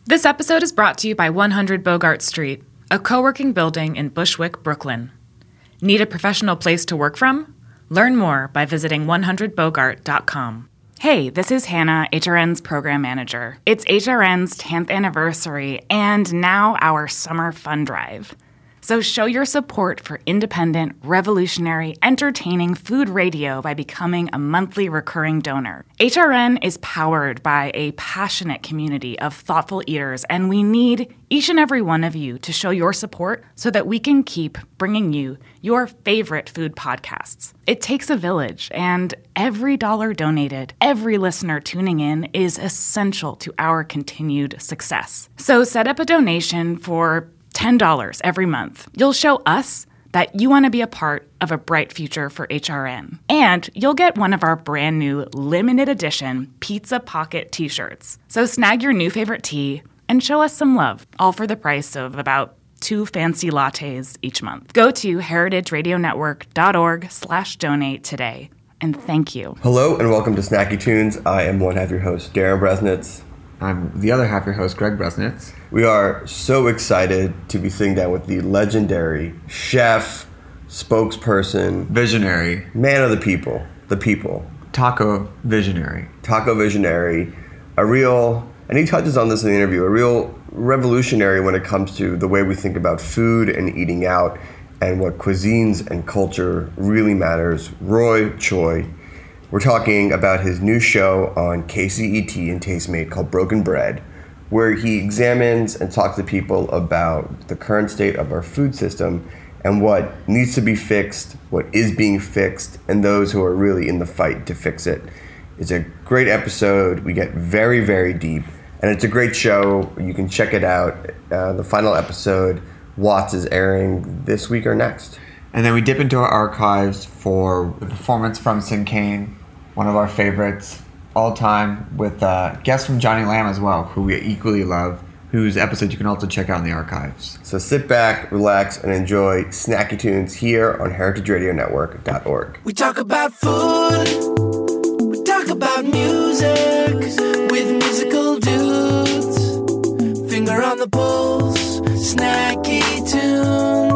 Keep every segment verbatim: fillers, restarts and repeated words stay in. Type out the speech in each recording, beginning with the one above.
This episode is brought to you by one hundred Bogart Street, a co-working building in Bushwick, Brooklyn. Need a professional place to work from? Learn more by visiting one hundred bogart dot com. Hey, this is Hannah, H R N's program manager. It's H R N's tenth anniversary and now our summer fund drive. So show your support for independent, revolutionary, entertaining food radio by becoming a monthly recurring donor. H R N is powered by a passionate community of thoughtful eaters, and we need each and every one of you to show your support so that we can keep bringing you your favorite food podcasts. It takes a village, and every dollar donated, every listener tuning in is essential to our continued success. So set up a donation for ten dollars every month. You'll show us that you want to be a part of a bright future for H R N. And you'll get one of our brand new limited edition Pizza Pocket t-shirts. So snag your new favorite tea and show us some love, all for the price of about two fancy lattes each month. Go to heritageradionetwork.org slash donate today. And thank you. Hello and welcome to Snacky Tunes. I am one half your host, Darren Bresnitz. I'm the other half your host, Greg Bresnitz. We are so excited to be sitting down with the legendary chef, spokesperson, visionary, man of the people, the people. Taco visionary. Taco visionary. A real, and he touches on this in the interview, a real revolutionary when it comes to the way we think about food and eating out and what cuisines and culture really matters. Roy Choi. We're talking about his new show on K C E T and Tastemade called Broken Bread, where he examines and talks to people about the current state of our food system and what needs to be fixed, what is being fixed, and those who are really in the fight to fix it. It's a great episode. We get very, very deep, and it's a great show. You can check it out. Uh, the final episode, Watts, is airing this week or next. And then we dip into our archives for the performance from Sin Kane, one of our favorites all time, with uh, guests from Johnny Lamb as well, who we equally love, whose episode you can also check out in the archives. So sit back, relax, and enjoy Snacky Tunes here on heritage radio network dot org. We talk about food, we talk about music, with musical dudes, finger on the pulse, Snacky Tunes.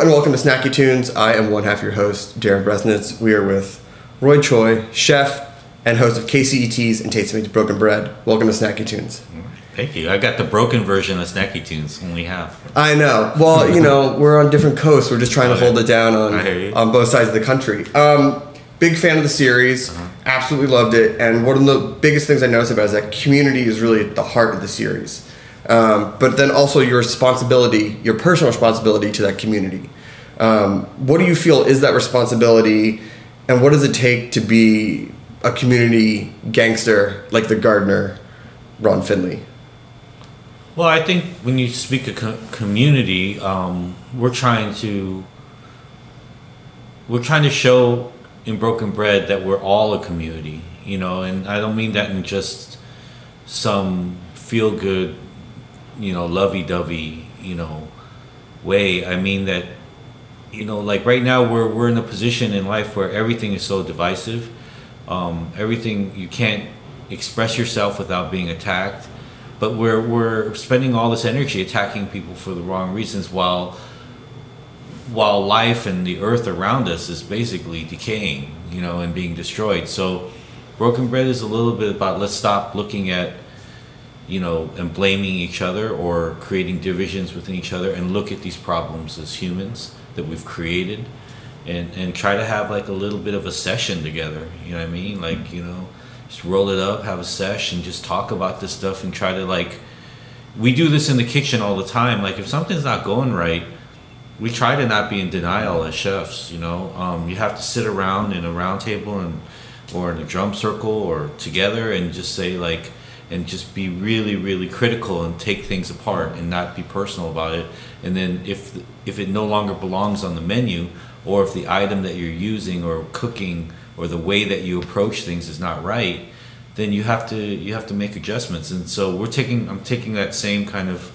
and welcome to Snacky Tunes. I am one half your host, Darren Bresnitz. We are with Roy Choi, chef and host of K C E T's and Taste Meets Broken Bread. Welcome to Snacky Tunes. Thank you. I got the broken version of Snacky Tunes, only half. I know. Well, you know, we're on different coasts. We're just trying to hold it down on on both sides of the country. Um, big fan of the series. Uh-huh. Absolutely loved it. And one of the biggest things I noticed about it is that community is really at the heart of the series. Um, but then also your responsibility, your personal responsibility to that community. Um, what do you feel is that responsibility, and what does it take to be a community gangster like the gardener, Ron Finley? Well, I think when you speak of co- community, um, we're trying to we're trying to show in Broken Bread that we're all a community, you know, and I don't mean that in just some feel good, you know, lovey-dovey, you know, way. I mean that, you know, like right now we're we're in a position in life where everything is so divisive. Um, everything, you can't express yourself without being attacked. But we're we're spending all this energy attacking people for the wrong reasons, while while life and the earth around us is basically decaying, you know, and being destroyed. So Broken Bread is a little bit about, let's stop looking at, you know, and blaming each other or creating divisions within each other, and look at these problems as humans that we've created, and and try to have like a little bit of a session together. You know what I mean? Like, you know, just roll it up, have a sesh, and just talk about this stuff, and try to, like, we do this in the kitchen all the time. Like, if something's not going right, we try to not be in denial as chefs, you know. Um, you have to sit around in a round table and or in a drum circle or together and just say, like, and just be really, really critical and take things apart and not be personal about it. And then if if it no longer belongs on the menu, or if the item that you're using or cooking or the way that you approach things is not right, then you have to you have to make adjustments. And so we're taking I'm taking that same kind of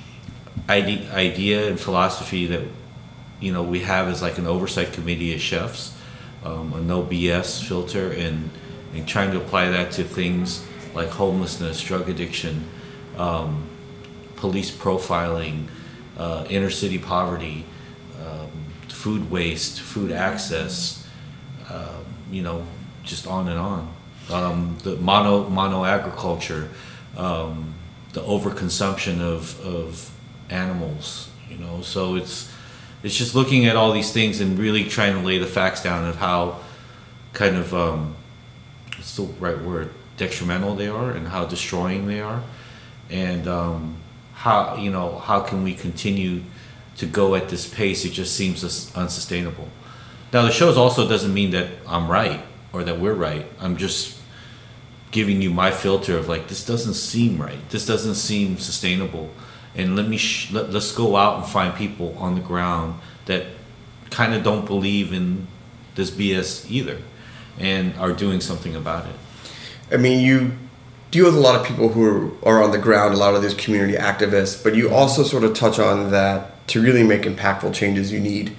idea, idea and philosophy that, you know, we have as like an oversight committee as chefs, um, a no B S filter, and and trying to apply that to things like homelessness, drug addiction, um, police profiling, uh, inner city poverty, um, food waste, food access. Um, you know, just on and on. Um, the mono mono agriculture, um, the overconsumption of of animals. You know, so it's it's just looking at all these things and really trying to lay the facts down of how kind of um, what's the right word, detrimental they are, and how destroying they are, and um, how, you know, how can we continue to go at this pace? It just seems unsustainable. Now, the shows also doesn't mean that I'm right or that we're right. I'm just giving you my filter of, like, this doesn't seem right. This doesn't seem sustainable. And let me sh- let, let's go out and find people on the ground that kind of don't believe in this B S either, and are doing something about it. I mean, you deal with a lot of people who are, are on the ground, a lot of these community activists, but you also sort of touch on that to really make impactful changes, you need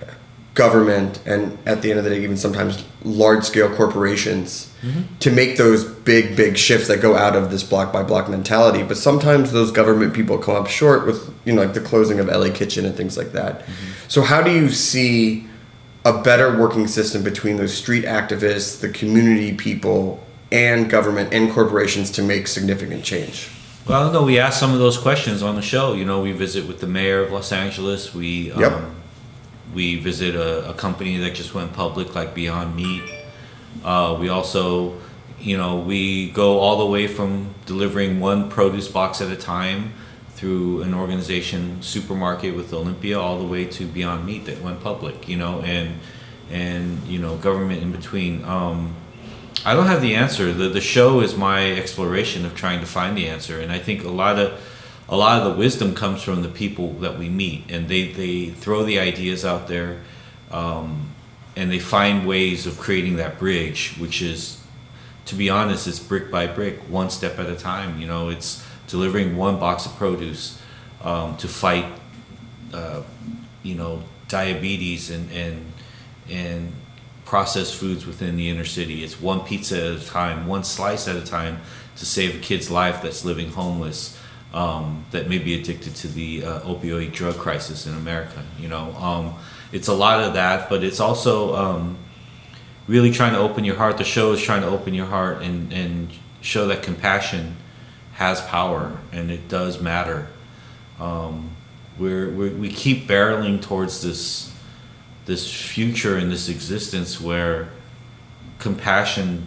government, and at the end of the day, even sometimes large-scale corporations, mm-hmm. to make those big, big shifts that go out of this block-by-block mentality. But sometimes those government people come up short with, you know, like the closing of L A Kitchen and things like that. Mm-hmm. So how do you see a better working system between those street activists, the community people, and government and corporations to make significant change? Well, I don't know. We asked some of those questions on the show. You know, we visit with the mayor of Los Angeles. We um, yep. we visit a, a company that just went public, like Beyond Meat. Uh, we also, you know, we go all the way from delivering one produce box at a time through an organization, Supermarket with Olympia, all the way to Beyond Meat that went public. You know, and and you know, government in between. Um, I don't have the answer. The the show is my exploration of trying to find the answer, and I think a lot of a lot of the wisdom comes from the people that we meet, and they, they throw the ideas out there, um, and they find ways of creating that bridge, which is, to be honest, it's brick by brick, one step at a time. You know, it's delivering one box of produce um, to fight, uh, you know, diabetes and and and processed foods within the inner city. It's one pizza at a time, one slice at a time to save a kid's life that's living homeless. um, that may be addicted to the uh, opioid drug crisis in America. You know, um, it's a lot of that, but it's also um, really trying to open your heart. The show is trying to open your heart and, and show that compassion has power and it does matter. Um, we're, we're we keep barreling towards this this future and this existence where compassion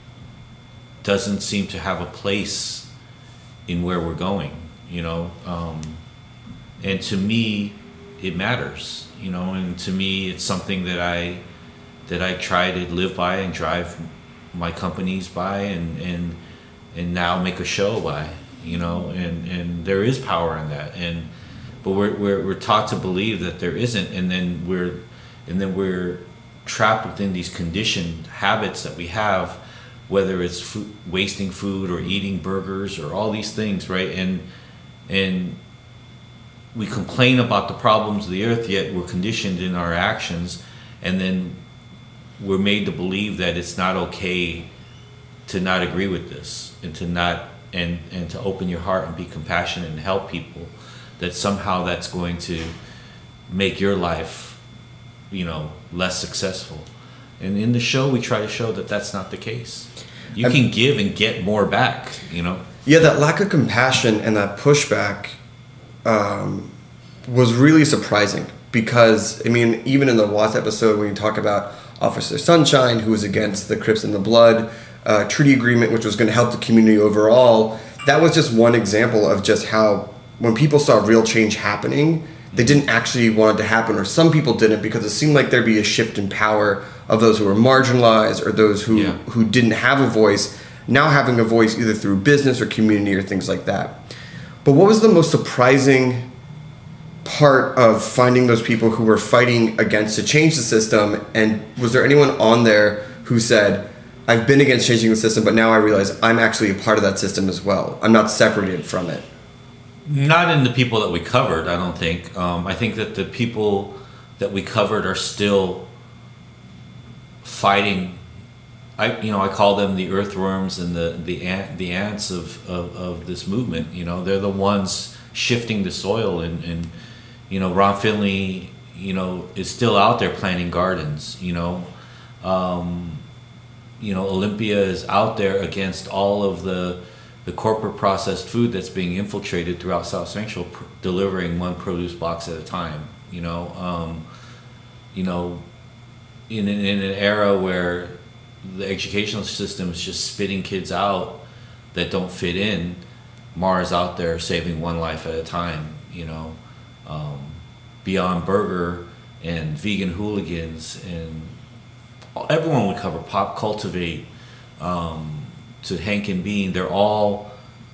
doesn't seem to have a place in where we're going, you know. Um, and to me, it matters, you know. And to me, it's something that I that I try to live by and drive my companies by, and and and now make a show by, you know. And and there is power in that, and but we're we're we're taught to believe that there isn't, and then we're and then we're trapped within these conditioned habits that we have, whether it's food, wasting food or eating burgers or all these things, right? And and we complain about the problems of the earth, yet we're conditioned in our actions, and then we're made to believe that it's not okay to not agree with this, and to not and and to open your heart and be compassionate and help people, that somehow that's going to make your life, you know, less successful. And in the show, we try to show that that's not the case. You can give and get more back, you know? Yeah, that lack of compassion and that pushback um, was really surprising because, I mean, even in the Watts episode, when you talk about Officer Sunshine, who was against the Crips and the Blood uh, treaty agreement, which was going to help the community overall, that was just one example of just how when people saw real change happening, they didn't actually want it to happen, or some people didn't, because it seemed like there'd be a shift in power of those who were marginalized or those who, yeah. who didn't have a voice, now having a voice either through business or community or things like that. But what was the most surprising part of finding those people who were fighting against to change the system? And was there anyone on there who said, I've been against changing the system, but now I realize I'm actually a part of that system as well. I'm not separated from it. Not in the people that we covered, I don't think. Um, I think that the people that we covered are still fighting. I, you know, I call them the earthworms and the the ant, the ants of, of, of this movement. You know, they're the ones shifting the soil, and, and you know, Ron Finley, you know, is still out there planting gardens. You know, um, you know, Olympia is out there against all of the the corporate processed food that's being infiltrated throughout South Central, pr- delivering one produce box at a time. You know, um, you know, in in an era where the educational system is just spitting kids out that don't fit in, Mara's out there saving one life at a time. You know, um, Beyond Burger and Vegan Hooligans and everyone we cover, Pop Cultivate, um, to Hank and Bean, they're all,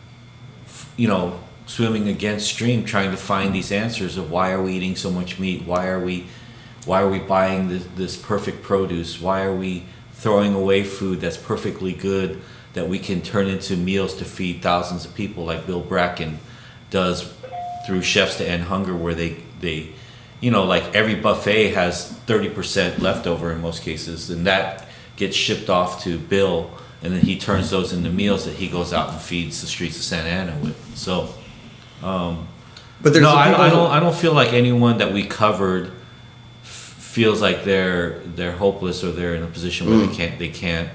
you know, swimming against stream, trying to find these answers of why are we eating so much meat? Why are we, why are we buying this, this perfect produce? Why are we throwing away food that's perfectly good that we can turn into meals to feed thousands of people, like Bill Bracken does through Chefs to End Hunger, where they they, you know, like every buffet has thirty percent leftover in most cases, and that gets shipped off to Bill. And then he turns those into meals that he goes out and feeds the streets of Santa Ana with. So, um, but there's no, I, people I don't. I don't feel like anyone that we covered f- feels like they're they're hopeless or they're in a position where mm. they can't they can't,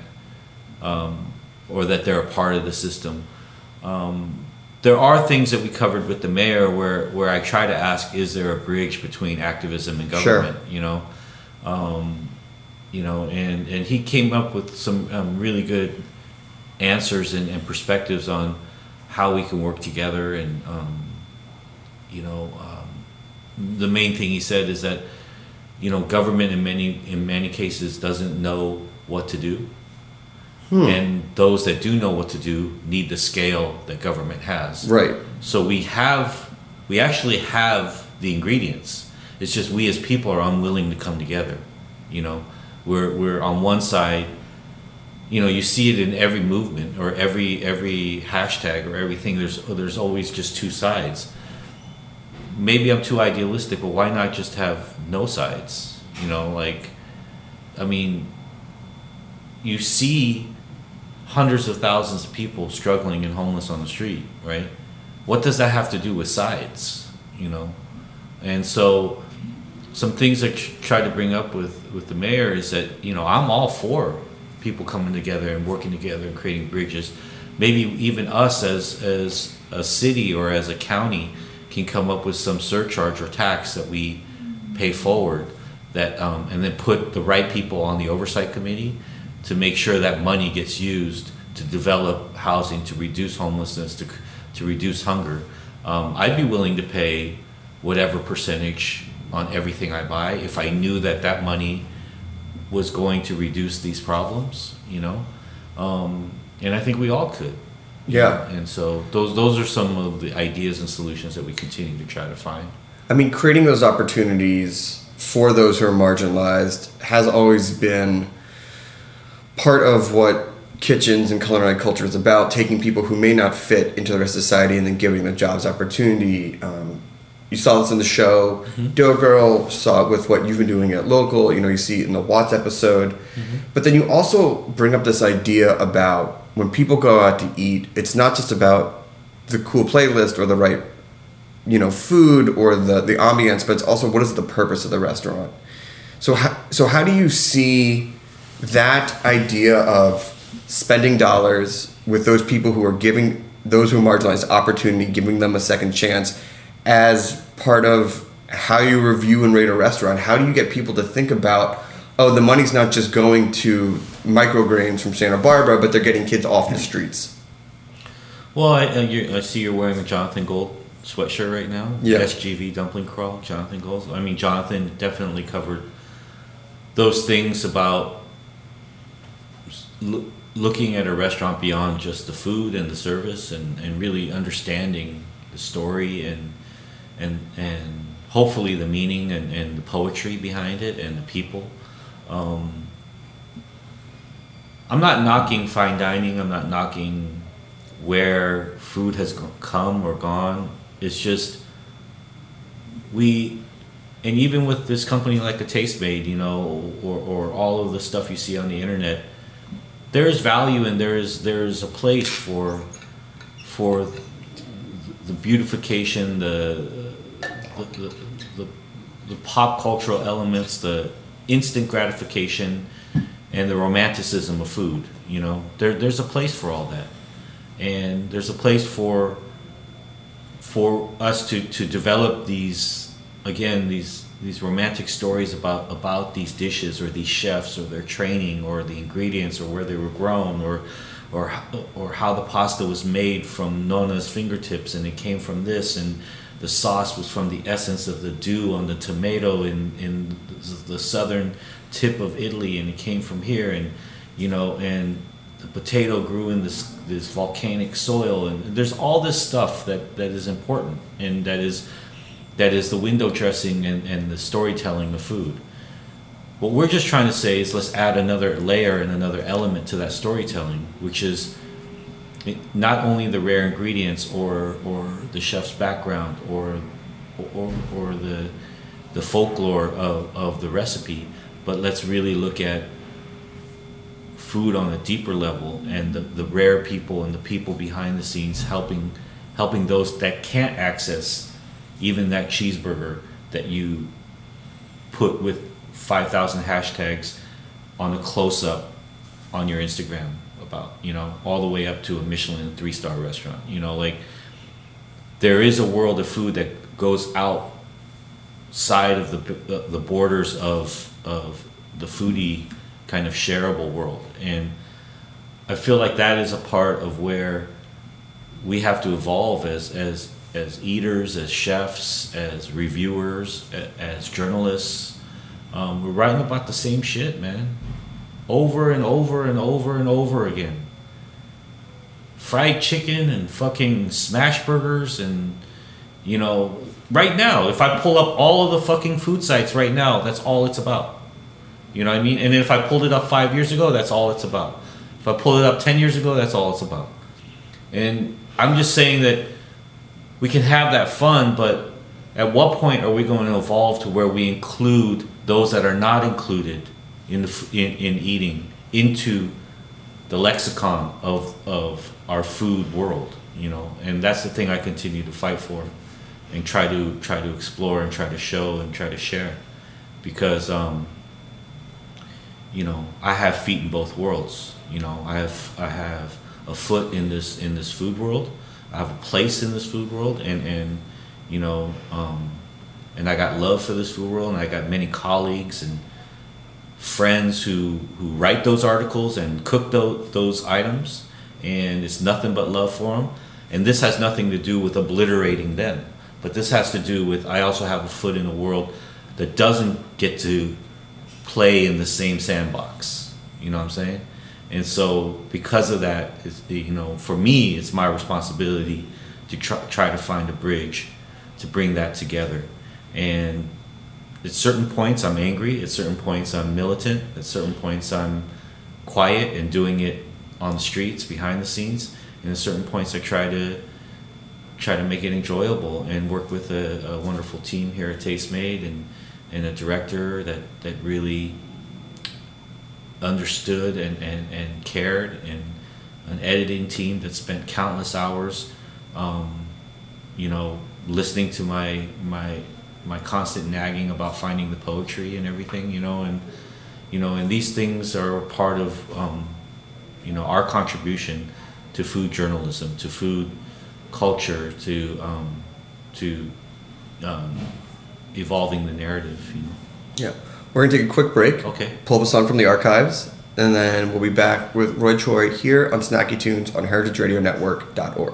um, or that they're a part of the system. Um, there are things that we covered with the mayor where where I try to ask: is there a bridge between activism and government? Sure. You know. Um, You know, and, and he came up with some um, really good answers and, and perspectives on how we can work together. And, um, you know, um, the main thing he said is that, you know, government in many in many cases doesn't know what to do. Hmm. And those that do know what to do need the scale that government has. Right. So we have, we actually have the ingredients. It's just we as people are unwilling to come together, you know. We're we're on one side, you know, you see it in every movement or every every hashtag or everything. There's there's always just two sides. Maybe I'm too idealistic, but why not just have no sides? You know, like, I mean, you see hundreds of thousands of people struggling and homeless on the street, right? what does that have to do with sides, you know? And so some things I try to bring up with, with the mayor is that, you know, I'm all for people coming together and working together and creating bridges. Maybe even us as as a city or as a county can come up with some surcharge or tax that we pay forward, that um, and then put the right people on the oversight committee to make sure that money gets used to develop housing, to reduce homelessness, to to reduce hunger. Um, I'd be willing to pay whatever percentage on everything I buy if I knew that that money was going to reduce these problems, you know. Um, and I think we all could. Yeah. And so those those are some of the ideas and solutions that we continue to try to find. I mean, creating those opportunities for those who are marginalized has always been part of what Kitchens and Culinary Culture is about, taking people who may not fit into the rest of society and then giving them jobs opportunity. Um, you saw this in the show, mm-hmm. Dough Girl, saw it with what you've been doing at Local, you know, you see it in the Watts episode. Mm-hmm. But then you also bring up this idea about when people go out to eat, it's not just about the cool playlist or the right, you know, food or the, the ambience, but it's also what is the purpose of the restaurant. So how, so how do you see that idea of spending dollars with those people who are giving those who are marginalized opportunity, giving them a second chance as part of how you review and rate a restaurant? How do you get people to think about, oh, the money's not just going to micrograins from Santa Barbara, but they're getting kids off the streets? Well, I, I, I see you're wearing a Jonathan Gold sweatshirt right now. Yeah. S G V Dumpling Crawl, Jonathan Gold. I mean, Jonathan definitely covered those things about lo- looking at a restaurant beyond just the food and the service, and, and really understanding the story and and and hopefully the meaning and, and the poetry behind it and the people. Um, I'm not knocking fine dining. I'm not knocking where food has come or gone. It's just we, and even with this company like a Tastemade, you know, or, or all of the stuff you see on the internet, there is value and there is there is a place for for the beautification, the the, the the the pop cultural elements, the instant gratification, and the romanticism of food. You know, there there's a place for all that, and there's a place for for us to, to develop these again these these romantic stories about about these dishes or these chefs or their training or the ingredients or where they were grown or or or how the pasta was made from Nona's fingertips and it came from this, and the sauce was from the essence of the dew on the tomato in in the southern tip of Italy, and it came from here, and you know, and the potato grew in this this volcanic soil, and there's all this stuff that, that is important, and that is that is the window dressing and, and the storytelling of food. What we're just trying to say is let's add another layer and another element to that storytelling, which is not only the rare ingredients or or the chef's background or or or the the folklore of, of the recipe, but let's really look at food on a deeper level and the, the rare people and the people behind the scenes helping helping those that can't access even that cheeseburger that you put with five thousand hashtags on a close-up on your Instagram about, you know, all the way up to a Michelin three-star restaurant. You know, like, there is a world of food that goes outside of the the borders of of the foodie kind of shareable world, and I feel like that is a part of where we have to evolve as as as eaters, as chefs, as reviewers, as journalists. Um, we're writing about the same shit, man, over and over and over and over again. Fried chicken and fucking smash burgers, and you know, right now, if I pull up all of the fucking food sites right now, that's all it's about. You know what I mean? And if I pulled it up five years ago, that's all it's about. If I pulled it up ten years ago, that's all it's about. And I'm just saying that we can have that fun, but at what point are we going to evolve to where we include those that are not included in the, in, in eating into the lexicon of of our food world? you know, and that's the thing I continue to fight for, and try to try to explore and try to show and try to share, because um, you know, I have feet in both worlds. You know, I have I have a foot in this in this food world. I have a place in this food world, and and you know, um, and I got love for this food world, and I got many colleagues and friends who who write those articles and cook those those items, and it's nothing but love for them. And this has nothing to do with obliterating them, but this has to do with I also have a foot in a world that doesn't get to play in the same sandbox. You know what I'm saying? And so because of that, it's, you know, for me, it's my responsibility to try, try to find a bridge to bring that together. And at certain points I'm angry, at certain points I'm militant, at certain points I'm quiet and doing it on the streets, behind the scenes, and at certain points I try to try to make it enjoyable and work with a, a wonderful team here at Tastemade, and, and a director that, that really understood and, and, and cared, and an editing team that spent countless hours um, you know, listening to my my my constant nagging about finding the poetry and everything, you know, and you know, and these things are part of um, you know, our contribution to food journalism, to food culture, to um, to um, evolving the narrative, you know. Yeah. We're going to take a quick break. Okay. Pull up a song from the archives, and then we'll be back with Roy Choi here on Snacky Tunes on heritage radio network dot org.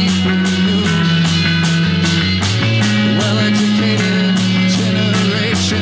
Well-educated generation.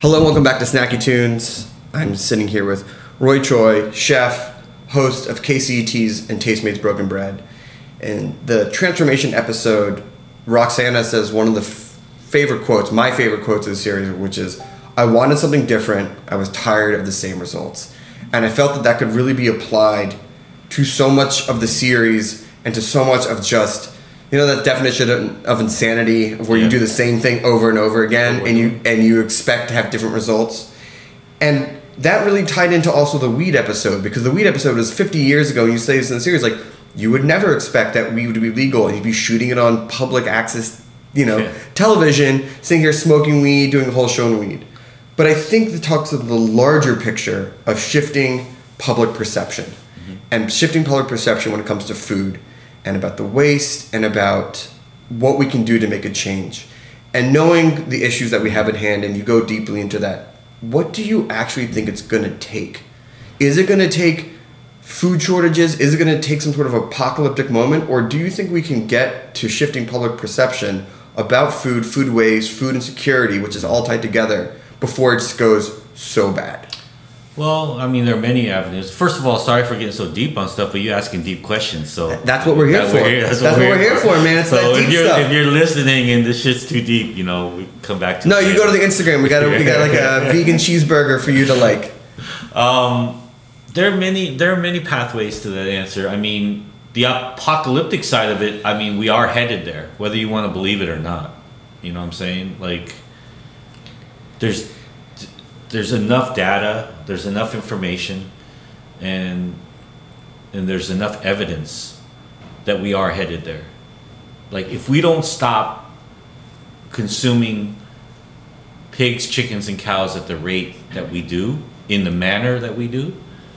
Hello and welcome back to Snacky Tunes. I'm sitting here with Roy Choi, chef, host of K C E T's and Tastemates Broken Bread. And the transformation episode, Roxana says one of the f- favorite quotes, my favorite quotes of the series, which is, I wanted something different. I was tired of the same results. And I felt that that could really be applied to so much of the series and to so much of just, you know, that definition of, of insanity, of where Yeah. you do the same thing over and over again, Over and you and and you expect to have different results. And that really tied into also the weed episode, because the weed episode was fifty years ago, and you say this in the series, like, you would never expect that weed would be legal, and you'd be shooting it on public access, you know, Yeah. television, sitting here smoking weed, doing a whole show on weed. But I think it talks of the larger picture of shifting public perception, mm-hmm. and shifting public perception when it comes to food, and about the waste, and about what we can do to make a change. And knowing the issues that we have at hand, and you go deeply into that, what do you actually think it's going to take? Is it going to take food shortages? Is it going to take some sort of apocalyptic moment? Or do you think we can get to shifting public perception about food, food waste, food insecurity, which is all tied together, before it just goes so bad? Well, I mean, there are many avenues. First of all, sorry for getting so deep on stuff, but you're asking deep questions. So That's what we're here that for. we're here- That's what we're here for, man. It's so that deep if you're stuff. if you're listening and this shit's too deep, you know, we come back to No, it you go to the Instagram. We got a, we got like a vegan cheeseburger for you to like. Um, there are many there are many pathways to that answer. I mean, the apocalyptic side of it, I mean, we are headed there, whether you want to believe it or not. You know what I'm saying? Like, there's there's enough data, there's enough information, and and there's enough evidence that we are headed there. Like, if we don't stop consuming pigs, chickens, and cows at the rate that we do, in the manner that we do,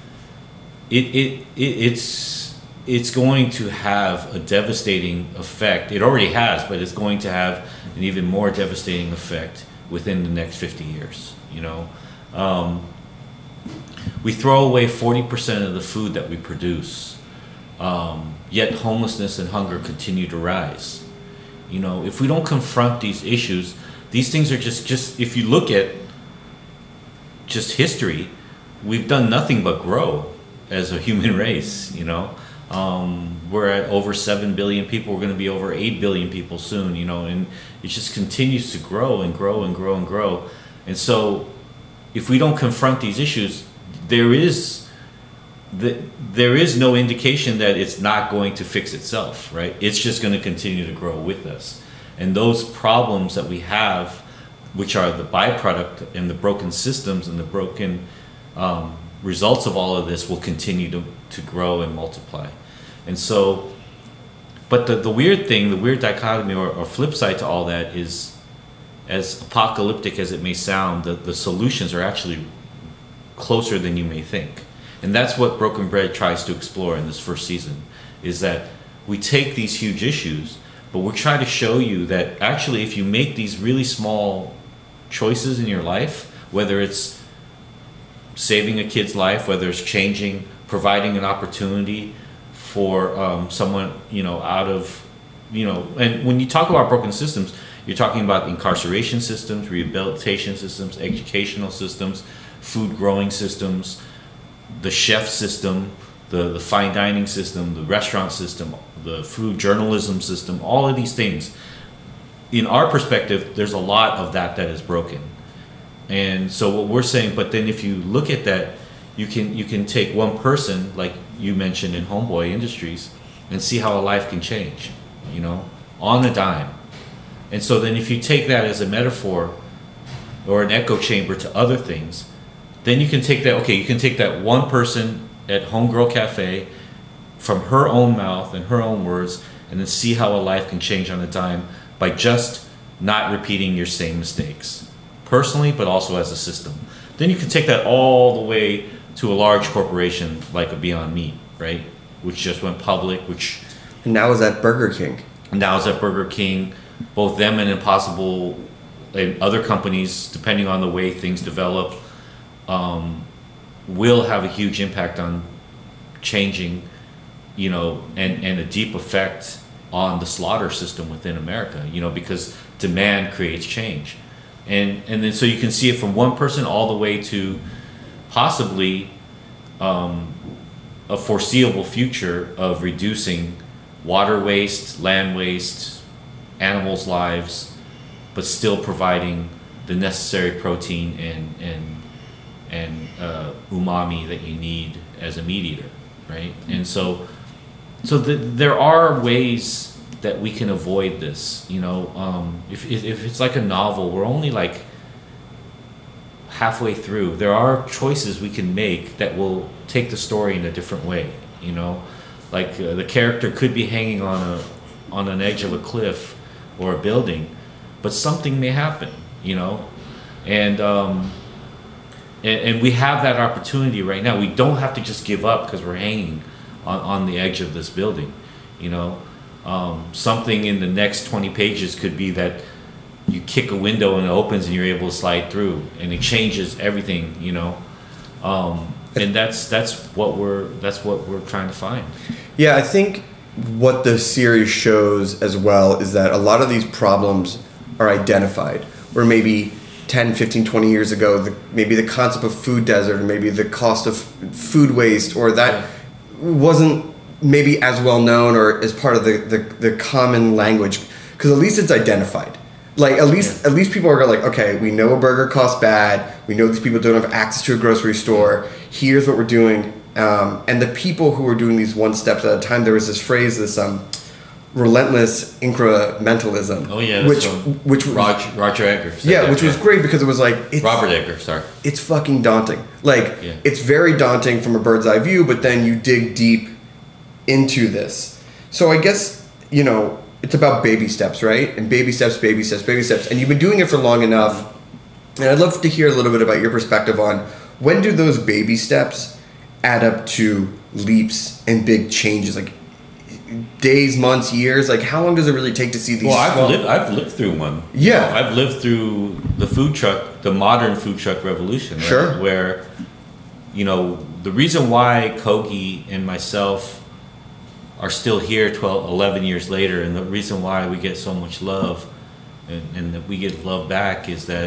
it, it, it it's it's going to have a devastating effect. It already has, but it's going to have an even more devastating effect within the next fifty years. You know, um, we throw away forty percent of the food that we produce, um, yet homelessness and hunger continue to rise. You know, if we don't confront these issues, these things are just, just if you look at just history, we've done nothing but grow as a human race, you know. Um, we're at over seven billion people. We're going to be over eight billion people soon, you know, and it just continues to grow and grow and grow and grow. And so if we don't confront these issues, there is the, there is no indication that it's not going to fix itself, right? It's just going to continue to grow with us. And those problems that we have, which are the byproduct and the broken systems and the broken um, results of all of this, will continue to, to grow and multiply. And so, but the, the weird thing, the weird dichotomy or, or flip side to all that is, as apocalyptic as it may sound, the, the solutions are actually closer than you may think. And that's what Broken Bread tries to explore in this first season, is that we take these huge issues, but we're trying to show you that actually if you make these really small choices in your life, whether it's saving a kid's life, whether it's changing, providing an opportunity for um, someone, you know, out of, you know, and when you talk about broken systems, you're talking about incarceration systems, rehabilitation systems, educational systems, food growing systems, the chef system, the, the fine dining system, the restaurant system, the food journalism system, all of these things. In our perspective, there's a lot of that that is broken. And so what we're saying, but then if you look at that, you can you can take one person, like you mentioned in Homeboy Industries, and see how a life can change, you know, on a dime. And so then if you take that as a metaphor or an echo chamber to other things, then you can take that, okay, you can take that one person at Homegirl Cafe from her own mouth and her own words, and then see how a life can change on a dime by just not repeating your same mistakes, personally, but also as a system. Then you can take that all the way to a large corporation like a Beyond Meat, right? Which just went public, which... And now is at Burger King. Now is at Burger King. Both them and Impossible and other companies, depending on the way things develop, um, will have a huge impact on changing, you know, and, and a deep effect on the slaughter system within America, you know, because demand creates change. and and then so you can see it from one person all the way to possibly um, a foreseeable future of reducing water waste, land waste, animals' lives, but still providing the necessary protein and and and uh, umami that you need as a meat eater, right? And so, so the, there are ways that we can avoid this. You know, um, if if it's like a novel, we're only like halfway through. There are choices we can make that will take the story in a different way. You know, like uh, the character could be hanging on a on an edge of a cliff or a building, but something may happen. You know, and um, and, and we have that opportunity right now. We don't have to just give up because we're hanging on, on the edge of this building. You know, um, something in the next twenty pages could be that you kick a window and it opens and you're able to slide through, and it changes everything. You know, um, and that's that's what we're that's what we're trying to find. Yeah, I think what the series shows as well is that a lot of these problems are identified. Where maybe ten, fifteen, twenty years ago, the, maybe the concept of food desert, or maybe the cost of food waste, or that yeah. wasn't maybe as well known or as part of the, the, the common language, because at least it's identified. Like at least yeah. at least people are like, okay, we know a burger costs bad. We know these people don't have access to a grocery store. Here's what we're doing. Um, and the people who were doing these one steps at a time, there was this phrase, this um. relentless incrementalism. Oh yeah, which so which Roger, Roger Edgar. Yeah, that, which right? was great because it was like it's, Robert Edgar. Sorry, it's fucking daunting. Like yeah. it's very daunting from a bird's eye view, but then you dig deep into this. So I guess you know it's about baby steps, right? And baby steps, baby steps, baby steps, and you've been doing it for long enough. And I'd love to hear a little bit about your perspective on when do those baby steps add up to leaps and big changes, like. Days, months, years. Like, how long does it really take to see these? Well, I've small... lived. I've lived through one. Yeah, you know, I've lived through the food truck, the modern food truck revolution. Right? Sure. Where, you know, the reason why Kogi and myself are still here twelve, eleven years later, and the reason why we get so much love, and, and that we get love back, is that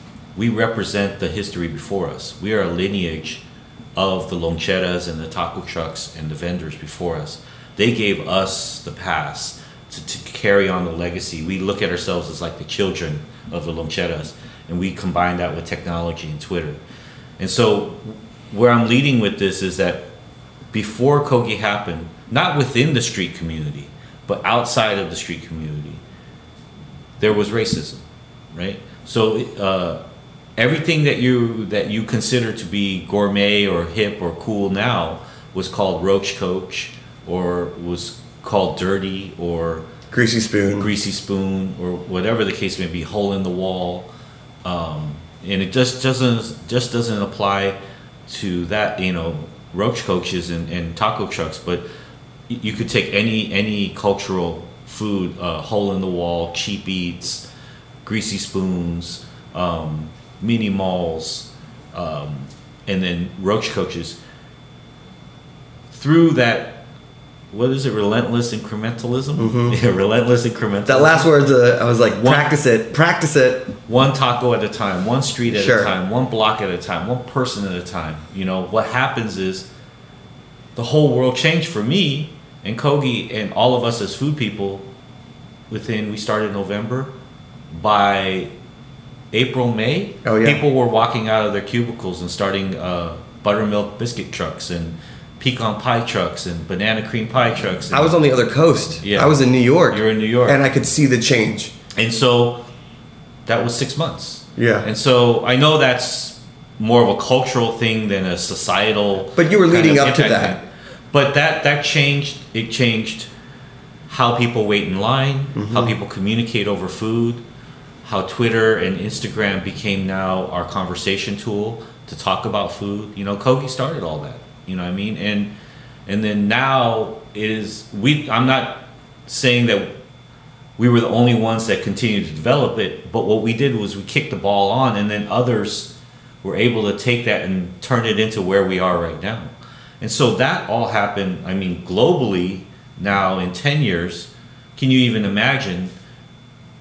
we represent the history before us. We are a lineage of the loncheras and the taco trucks and the vendors before us. They gave us the pass to, to carry on the legacy. We look at ourselves as like the children of the loncheras, and we combine that with technology and Twitter. And so where I'm leading with this is that before Kogi happened, not within the street community, but outside of the street community, there was racism, right? So uh, everything that you that you consider to be gourmet or hip or cool now was called roach coach, or was called dirty, or greasy spoon, greasy spoon, or whatever the case may be, hole in the wall, um, and it just doesn't just doesn't apply to that. You know, roach coaches and, and taco trucks, but you could take any any cultural food, uh, hole in the wall, cheap eats, greasy spoons, um, mini malls, um, and then roach coaches. Through that. What is it? Relentless incrementalism? Mm-hmm. Yeah, relentless incrementalism. That last word, uh, I was like, one, practice it, practice it. One taco at a time, one street at sure. a time, one block at a time, one person at a time. You know, what happens is the whole world changed for me and Kogi and all of us as food people within, we started in November. By April, May, oh, yeah. people were walking out of their cubicles and starting uh, buttermilk biscuit trucks and pecan pie trucks and banana cream pie trucks. And I was on the other coast. Yeah. I was in New York. You were in New York. And I could see the change. And so that was six months. Yeah. And so I know that's more of a cultural thing than a societal. But you were leading kind of up to that. thing. But that, that changed. It changed how people wait in line, mm-hmm. how people communicate over food, how Twitter and Instagram became now our conversation tool to talk about food. You know, Kogi started all that. You know what I mean? And and then now it is we I'm not saying that we were the only ones that continued to develop it, but what we did was we kicked the ball on, and then others were able to take that and turn it into where we are right now. And so that all happened, I mean, globally now in ten years. Can you even imagine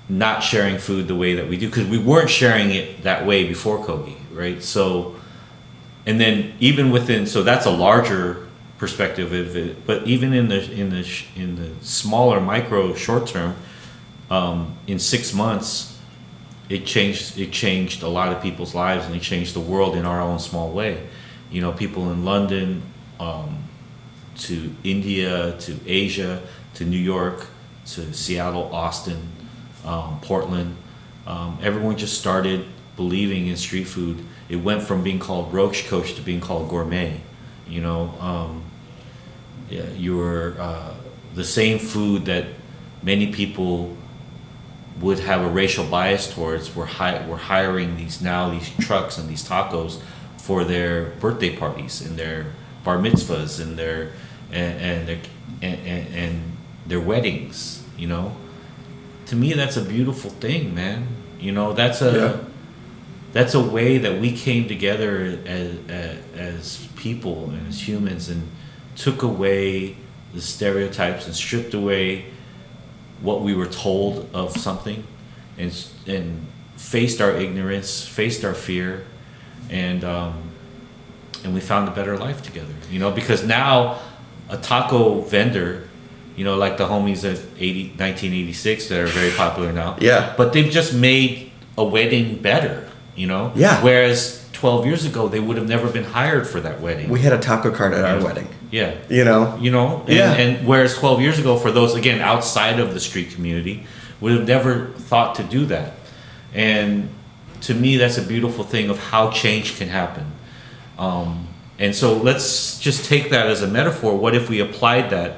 not sharing food the way that we do, because we weren't sharing it that way before Kogi, right? So, and then even within, so that's a larger perspective of it, but even in the in the in the smaller micro short term, um, in six months, it changed it changed a lot of people's lives, and it changed the world in our own small way. You know, people in London, um, to India, to Asia, to New York, to Seattle, Austin, um, Portland. Um, everyone just started believing in street food. It went from being called roach coach to being called gourmet. You know, um, yeah, you were uh, the same food that many people would have a racial bias towards. We're hi- we're hiring these now these trucks and these tacos for their birthday parties and their bar mitzvahs and their and, and their and, and, and their weddings. You know, to me that's a beautiful thing, man. You know, that's a yeah. that's a way that we came together as, as as people and as humans and took away the stereotypes and stripped away what we were told of something, and and faced our ignorance, faced our fear, and um, and we found a better life together. You know, because now a taco vendor, you know, like the homies at eighty, nineteen eighty-six that are very popular now. Yeah. But they've just made a wedding better, you know? Yeah. Whereas twelve years ago, they would have never been hired for that wedding. We had a taco cart at yeah. our wedding. Yeah. You know? You know? And, yeah. and whereas twelve years ago, for those, again, outside of the street community, would have never thought to do that. And to me, that's a beautiful thing of how change can happen. Um, and so let's just take that as a metaphor. What if we applied that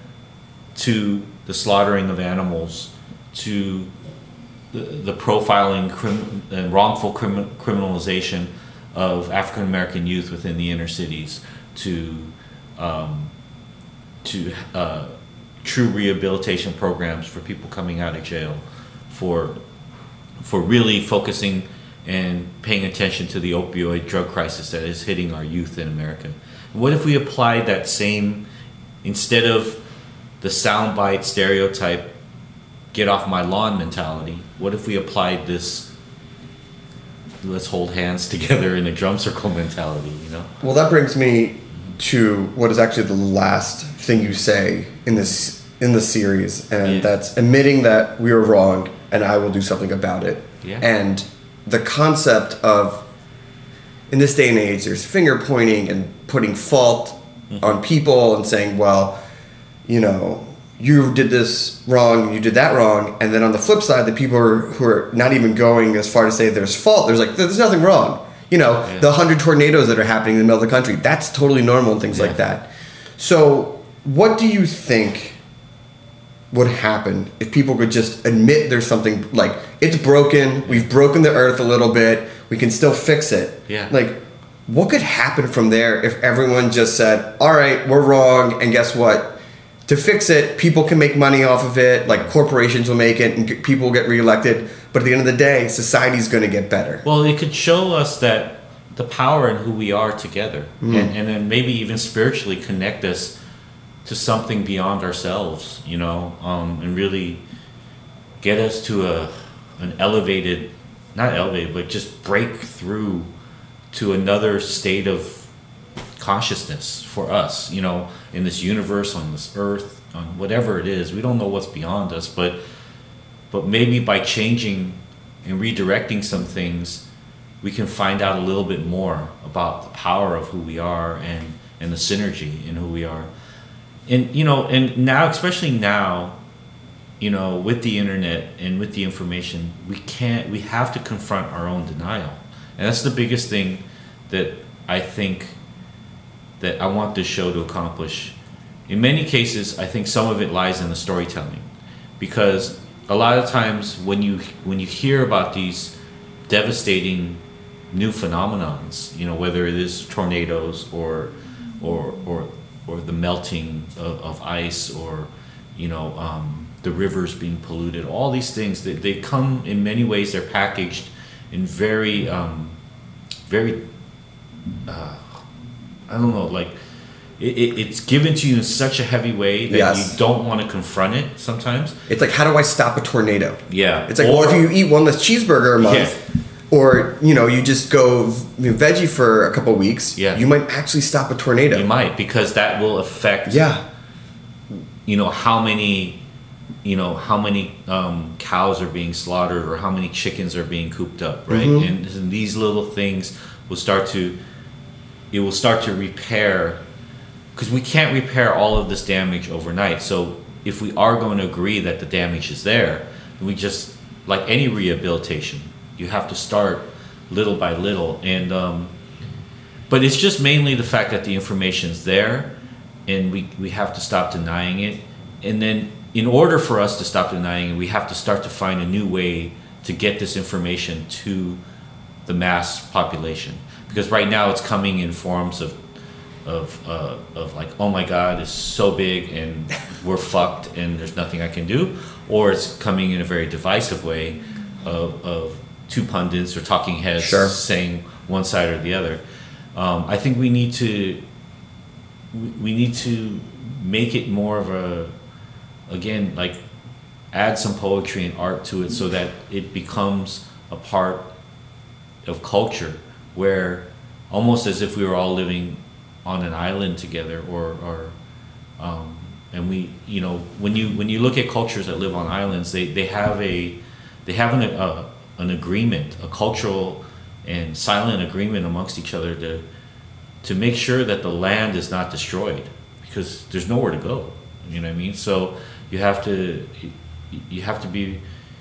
to the slaughtering of animals, to the, the profiling crim- and wrongful crim- criminalization of African American youth within the inner cities, to um, to uh, true rehabilitation programs for people coming out of jail, for for really focusing and paying attention to the opioid drug crisis that is hitting our youth in America. What if we applied that same, instead of the soundbite stereotype, get off my lawn mentality, what if we applied this let's hold hands together in a drum circle mentality, you know? Well, that brings me to what is actually the last thing you say in this in the series, and yeah. that's admitting that we were wrong and I will do something about it. Yeah. And the concept of, in this day and age, there's finger pointing and putting fault mm-hmm. on people and saying, well, you know, you did this wrong, you did that wrong, and then on the flip side, the people who are, who are not even going as far to say there's fault, there's like, there's nothing wrong. You know, yeah. the hundred tornadoes that are happening in the middle of the country, that's totally normal and things yeah. like that. So what do you think would happen if people could just admit there's something, like, it's broken, we've broken the earth a little bit, we can still fix it. Yeah. Like, what could happen from there if everyone just said, all right, we're wrong, and guess what? To fix it, people can make money off of it, like corporations will make it, and get, people will get reelected. But at the end of the day, society's going to get better. Well, it could show us that the power in who we are together, mm. and, and then maybe even spiritually connect us to something beyond ourselves, you know, um, and really get us to a an elevated, not elevated, but just break through to another state of consciousness for us, you know, in this universe, on this earth, on whatever it is. We don't know what's beyond us, but but maybe by changing and redirecting some things, we can find out a little bit more about the power of who we are and and the synergy in who we are. And, you know, and now, especially now, you know, with the internet and with the information, we can't, we have to confront our own denial. And that's the biggest thing that I think that I want this show to accomplish. In many cases, I think some of it lies in the storytelling, because a lot of times when you when you hear about these devastating new phenomenons, you know, whether it is tornadoes or or or or the melting of, of ice, or, you know, um, the rivers being polluted, all these things, they, they come in many ways, they're packaged in very, um, very, uh, I don't know, like, it, it, it's given to you in such a heavy way that Yes. you don't want to confront it sometimes. It's like, how do I stop a tornado? Yeah. It's like, Or- well, if you eat one less cheeseburger a month, Yeah. or you know, you just go you know, veggie for a couple weeks, Yeah. you might actually stop a tornado. You might, because that will affect, Yeah. you know, how many, you know, how many um, cows are being slaughtered or how many chickens are being cooped up, right? Mm-hmm. And these little things will start to, it will start to repair, because we can't repair all of this damage overnight. So if we are going to agree that the damage is there, we just, like any rehabilitation, you have to start little by little. And um, but it's just mainly the fact that the information's there, and we, we have to stop denying it. And then in order for us to stop denying it, we have to start to find a new way to get this information to the mass population. Because right now it's coming in forms of of uh, of like, oh my God, it's so big and we're fucked and there's nothing I can do, or it's coming in a very divisive way of, of two pundits or talking heads Sure. saying one side or the other. Um, I think we need to we we need to make it more of a, again, like add some poetry and art to it so that it becomes a part of culture, where almost as if we were all living on an island together, or, or um, and we, you know, when you when you look at cultures that live on islands, they, they have a they have an a, an agreement, a cultural and silent agreement amongst each other to to make sure that the land is not destroyed, because there's nowhere to go. You know what I mean? So you have to you have to be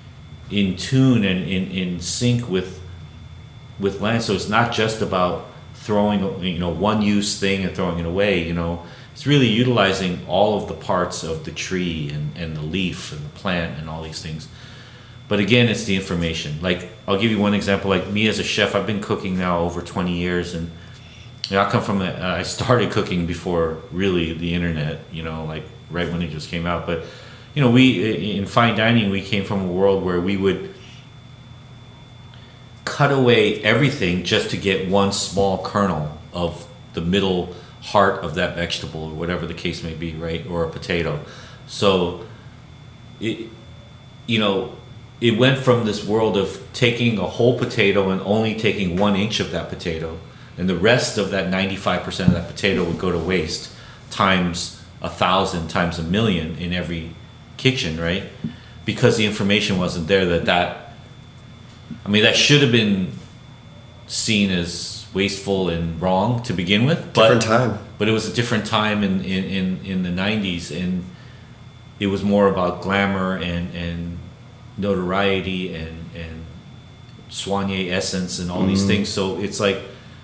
in tune and in, in sync with with land. So it's not just about throwing, you know, one use thing and throwing it away. You know, it's really utilizing all of the parts of the tree and, and the leaf and the plant and all these things. But again, it's the information. Like, I'll give you one example. Like me as a chef, I've been cooking now over twenty years, and you know, I come from a, I started cooking before really the internet, you know, like right when it just came out. But you know, we in fine dining, we came from a world where we would cut away everything just to get one small kernel of the middle heart of that vegetable, or whatever the case may be, right? Or a potato. So it, you know, it went from this world of taking a whole potato and only taking one inch of that potato, and the rest of that ninety-five percent of that potato would go to waste times a thousand, times a million in every kitchen, right? Because the information wasn't there that that I mean, that should have been seen as wasteful and wrong to begin with. But, Different time. But it was a different time in, in, in, in the nineties, and it was more about glamour and, and notoriety and, and soigner essence and all mm-hmm. these things. So it's like,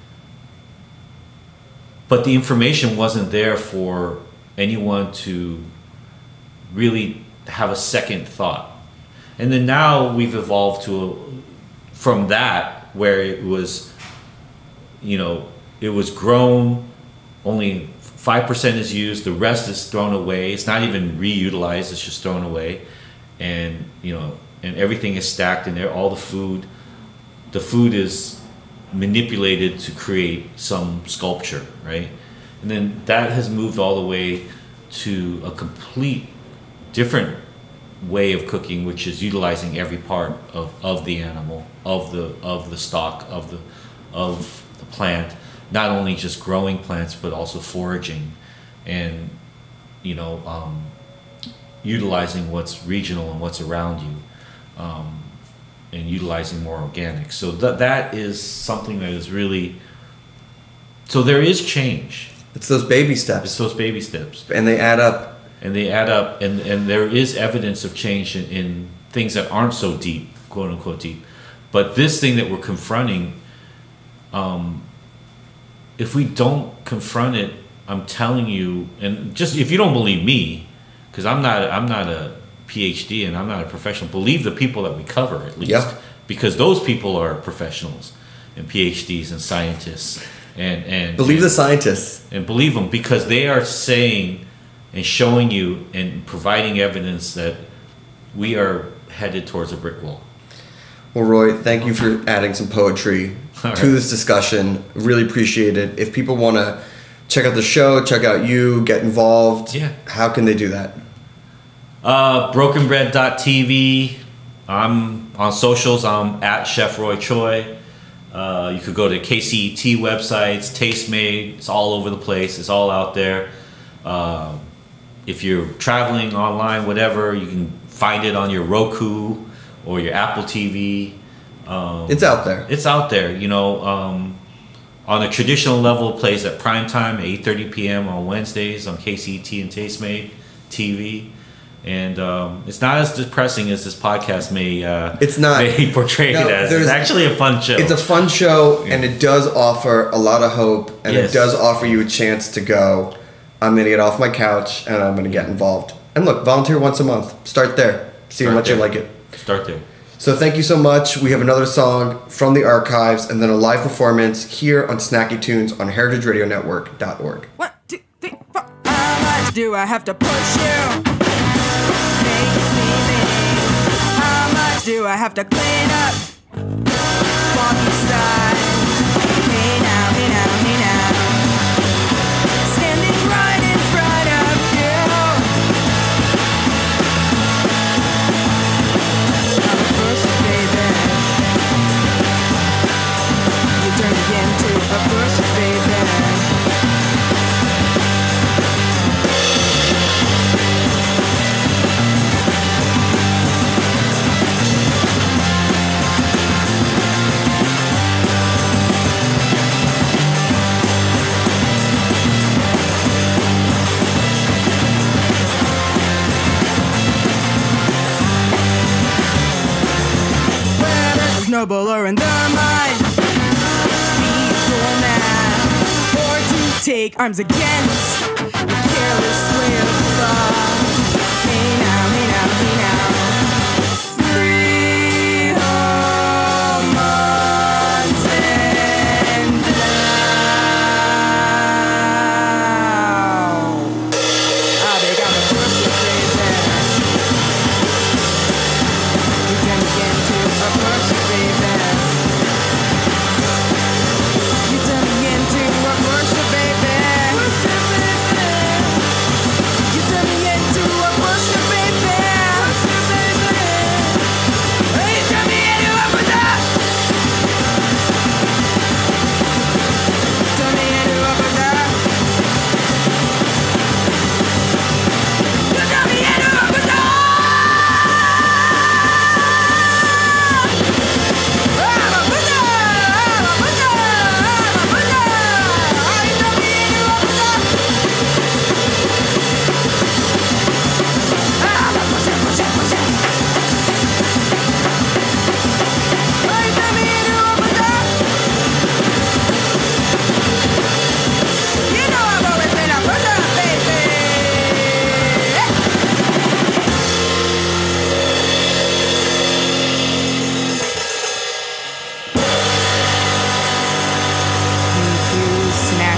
but the information wasn't there for anyone to really have a second thought. And then now we've evolved to a, from that, where it was, you know, it was grown, only five percent is used, the rest is thrown away. It's not even reutilized, it's just thrown away. And, you know, and everything is stacked in there, all the food, the food is manipulated to create some sculpture, right? And then that has moved all the way to a complete different way of cooking, which is utilizing every part of, of the animal, of the of the stock, of the of the plant, not only just growing plants but also foraging, and you know, um, utilizing what's regional and what's around you, um, and utilizing more organic. So that that is something that is really. So there is change. It's those baby steps. It's those baby steps, and they add up. And they add up, and, and there is evidence of change in, in things that aren't so deep, quote unquote deep. But this thing that we're confronting, um, if we don't confront it, I'm telling you, and just if you don't believe me, because I'm not I'm not a P H D and I'm not a professional, believe the people that we cover at least, yeah. because those people are professionals and P H Ds and scientists, and and believe and, the scientists and believe them, because they are saying and showing you and providing evidence that we are headed towards a brick wall. Well, Roy, thank you for adding some poetry All to right. this discussion. Really appreciate it. If people want to check out the show, check out you, get involved, Yeah. how can they do that? Uh, broken bread dot t v. I'm on socials. I'm at Chef Roy Choi. Uh, you could go to K C E T websites, Tastemade. It's all over the place. It's all out there. Um, if you're traveling online, whatever, you can find it on your Roku or your Apple T V. Um, It's out there. It's out there. You know, um, on a traditional level, it plays at prime time at eight thirty p.m. on Wednesdays on K C E T and Tastemade T V. And um, it's not as depressing as this podcast may uh, It's not. may portray No, it as. there's- It's actually a fun show. It's a fun show, and it does offer a lot of hope, and Yes. it does offer you a chance to go, I'm going to get off my couch, and I'm going to get involved. And look, volunteer once a month. Start there. See how Start much you there. like it. Start there. So thank you so much. We have another song from the archives, and then a live performance here on Snacky Tunes on heritage radio network dot org. One, two, three, four. How much do I have to push you? Make you see me. How much do I have to clean up? Walk beside. Hey now, hey now, hey now. Standing right in front of you. I'm a push, baby. You turn me into a push, baby. Nobler in the mind, peaceful man, or to take arms against the careless way of thought. Hey now, hey now, hey now. Three whole months and now I think I'm a person, baby. We can get to a person, baby. You turn me into a worship, baby. You turn me into a worship, baby. You turn me into a worship. Turn me into a worship. You turn me into a worship. I'm a Buddha! I'm a Buddha! I'm a Buddha! I turn me into a Buddha! I'm a Buddha, Buddha, Buddha! I turn me into a Buddha! You know I've always been a Buddha, baby! Snack.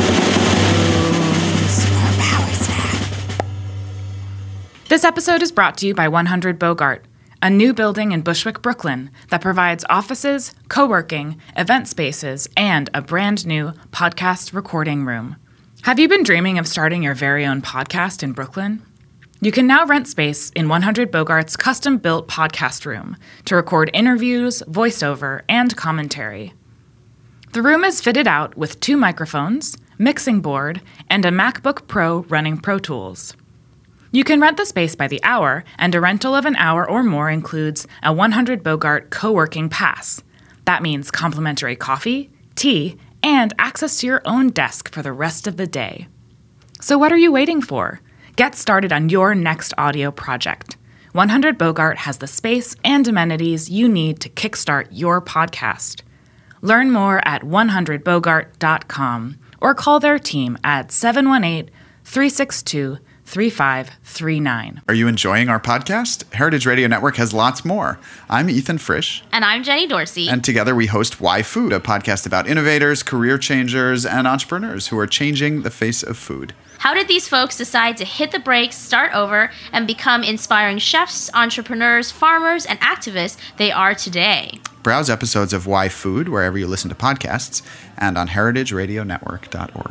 Power snack. This episode is brought to you by one hundred Bogart, a new building in Bushwick, Brooklyn that provides offices, co-working, event spaces, and a brand new podcast recording room. Have you been dreaming of starting your very own podcast in Brooklyn? You can now rent space in one hundred Bogart's custom-built podcast room to record interviews, voiceover, and commentary. The room is fitted out with two microphones, mixing board, and a MacBook Pro running Pro Tools. You can rent the space by the hour, and a rental of an hour or more includes a one hundred Bogart co-working pass. That means complimentary coffee, tea, and access to your own desk for the rest of the day. So what are you waiting for? Get started on your next audio project. one hundred Bogart has the space and amenities you need to kickstart your podcast. Learn more at one hundred bogart dot com or call their team at seven one eight, three six two, three five three nine. Are you enjoying our podcast? Heritage Radio Network has lots more. I'm Ethan Frisch. And I'm Jenny Dorsey. And together we host Why Food, a podcast about innovators, career changers, and entrepreneurs who are changing the face of food. How did these folks decide to hit the brakes, start over, and become inspiring chefs, entrepreneurs, farmers, and activists they are today? Browse episodes of Why Food wherever you listen to podcasts and on heritage radio network dot org.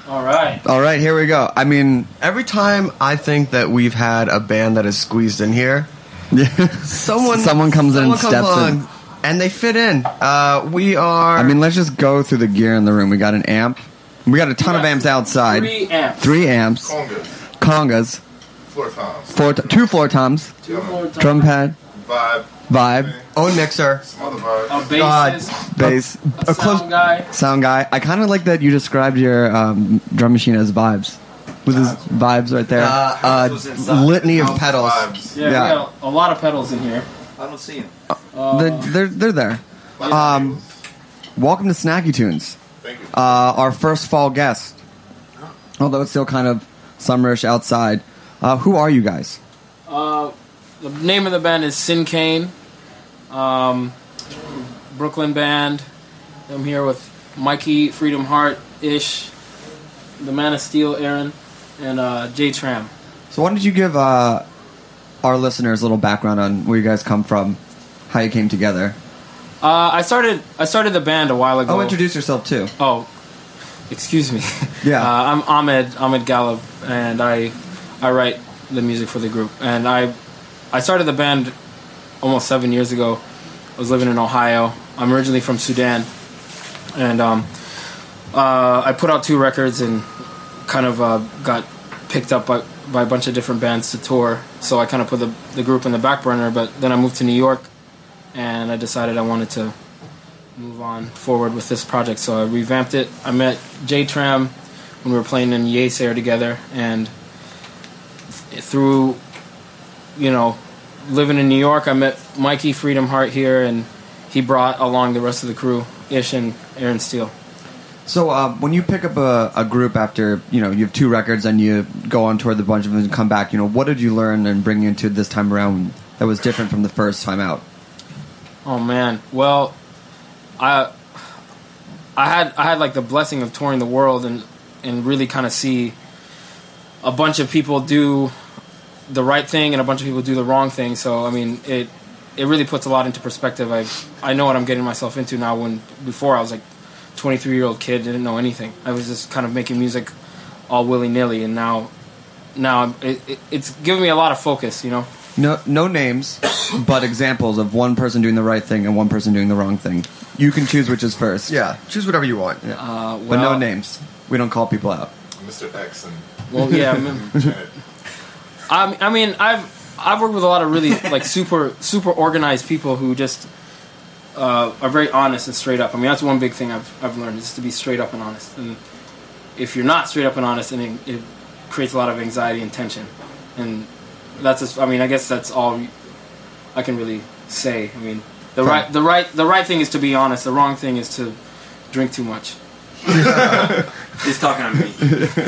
All right. All right, here we go. I mean, Every time I think that we've had a band that is squeezed in here, someone Someone comes in and someone comes steps in. on, and they fit in. Uh, we are. I mean, let's just go through the gear in the room. We got an amp. We got a ton of amps outside. Three amps. Three amps. Congas. Congas. Floor toms. Four t- two floor toms. Two floor toms. Drum pad. Vibe. Vibe. own mixer. Some other vibes. A God. bassist. Bass. A, a close sound guy. sound guy. I kind of like that you described your um, drum machine as vibes. With his vibes right there. Uh, uh, litany of pedals. Vibes. Yeah, Yeah. we got a, a lot of pedals in here. I don't see him. they're, they're, they're there. Um, welcome to Snacky Tunes. Thank you. Uh, our first fall guest. Although it's still kind of summerish outside. Uh, who are you guys? Uh, the name of the band is Sin Kane. Um, Brooklyn band. I'm here with Mikey, Freedom Heart, Ish, the Man of Steel, Aaron, and uh, J Tram. So why don't you give uh, our listeners a little background on where you guys come from, how you came together? Uh, I started I started the band a while ago. Oh, introduce yourself too. Oh, excuse me. Yeah. Uh, I'm Ahmed Ahmed Galib, and I I write the music for the group. And I I started the band almost seven years ago. I was living in Ohio. I'm originally from Sudan, and um, uh, I put out two records and kind of uh, got picked up by, by a bunch of different bands to tour. So I kind of put the the group in the back burner. But then I moved to New York, and I decided I wanted to move on forward with this project. So I revamped it. I met J Tram when we were playing in Yeasair together, and th- through, you know, living in New York, I met Mikey Freedom Heart here, and he brought along the rest of the crew, Ish and Aaron Steele. So uh, when you pick up a, a group after, you know, you have two records and you go on tour with a bunch of them and come back, you know, what did you learn and bring into this time around that was different from the first time out? Oh man, well, I I had I had like the blessing of touring the world and and really kind of see a bunch of people do the right thing and a bunch of people do the wrong thing. So I mean, it it really puts a lot into perspective. I I know what I'm getting myself into now. When before I was like twenty-three year old kid, didn't know anything. I was just kind of making music all willy nilly, and now now it, it, it's giving me a lot of focus. You know. No, no names, but examples of one person doing the right thing and one person doing the wrong thing. You can choose which is first. Yeah, choose whatever you want. Yeah. Uh, but no well- names. We don't call people out. Mister X and Well, yeah. I mean, Janet. I I mean, I've I've worked with a lot of really like super super organized people who just uh, are very honest and straight up. I mean, that's one big thing I've I've learned is to be straight up and honest. And if you're not straight up and honest, then it, it creates a lot of anxiety and tension. And that's just, I mean, I guess that's all I can really say. I mean, the right the right the right thing is to be honest. The wrong thing is to drink too much. He's talking to me.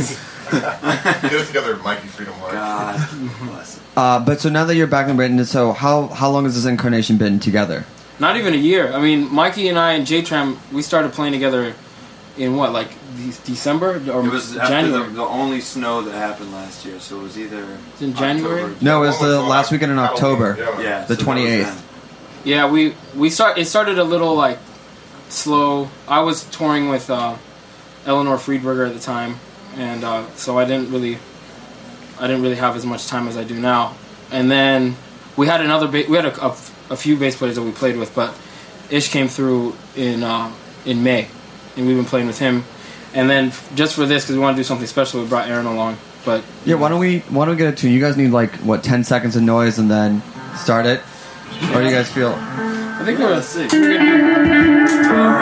Get it together, Mikey Freedom Heart. God bless him. Uh, but so now that you're back in Britain, so how how long has this incarnation been together? Not even a year. I mean, Mikey and I and J Tram, we started playing together in what, like de- December or It was after January? the, the only snow that happened last year, so it was either in January? October- No, it was the last weekend in October. Yeah. Yeah, The so that was twenty-eighth. then. Yeah, we we start. It started a little like slow. I was touring with uh, Eleanor Friedberger at the time, and uh, so I didn't really, I didn't really have as much time as I do now. And then we had another. Ba- we had a, a, a few bass players that we played with, but Ish came through in uh, in May, and we've been playing with him. And then f- just for this, because we want to do something special, we brought Aaron along. But Yeah, why don't we why don't we get it to you guys need like what ten seconds of noise and then start it? Or do you guys feel I think we're. Let's see. we're gonna All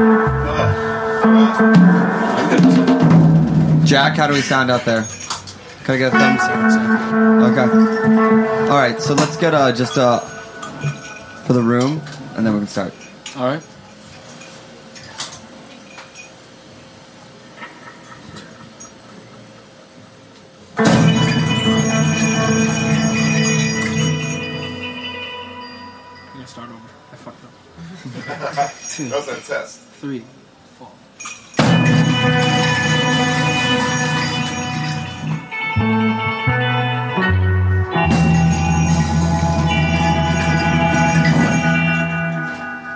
right, Jack, how do we sound out there? Can I get a thumbs? Okay. All right, so let's get uh, just uh, for the room, and then we can start. do- all right. I'm gonna start over. I fucked up. Two, That was that test. three, four.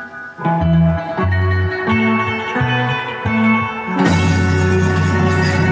Thank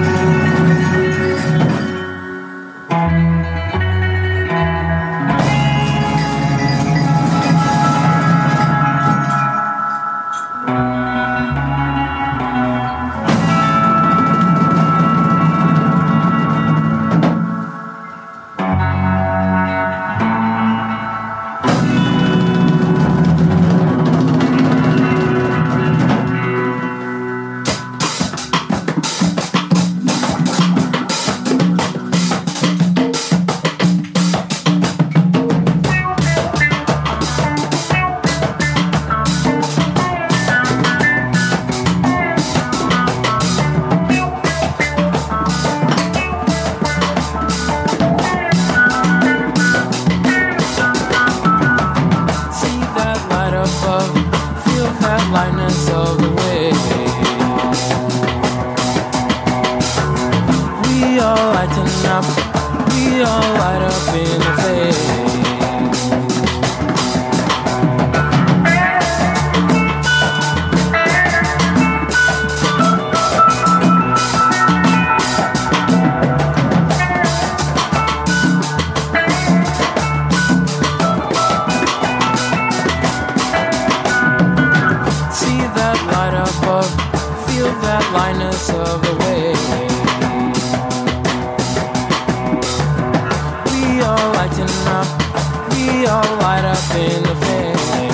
lighten up. We all light up in the face. That lightness of the way. We all lighten up, we all light up in the face.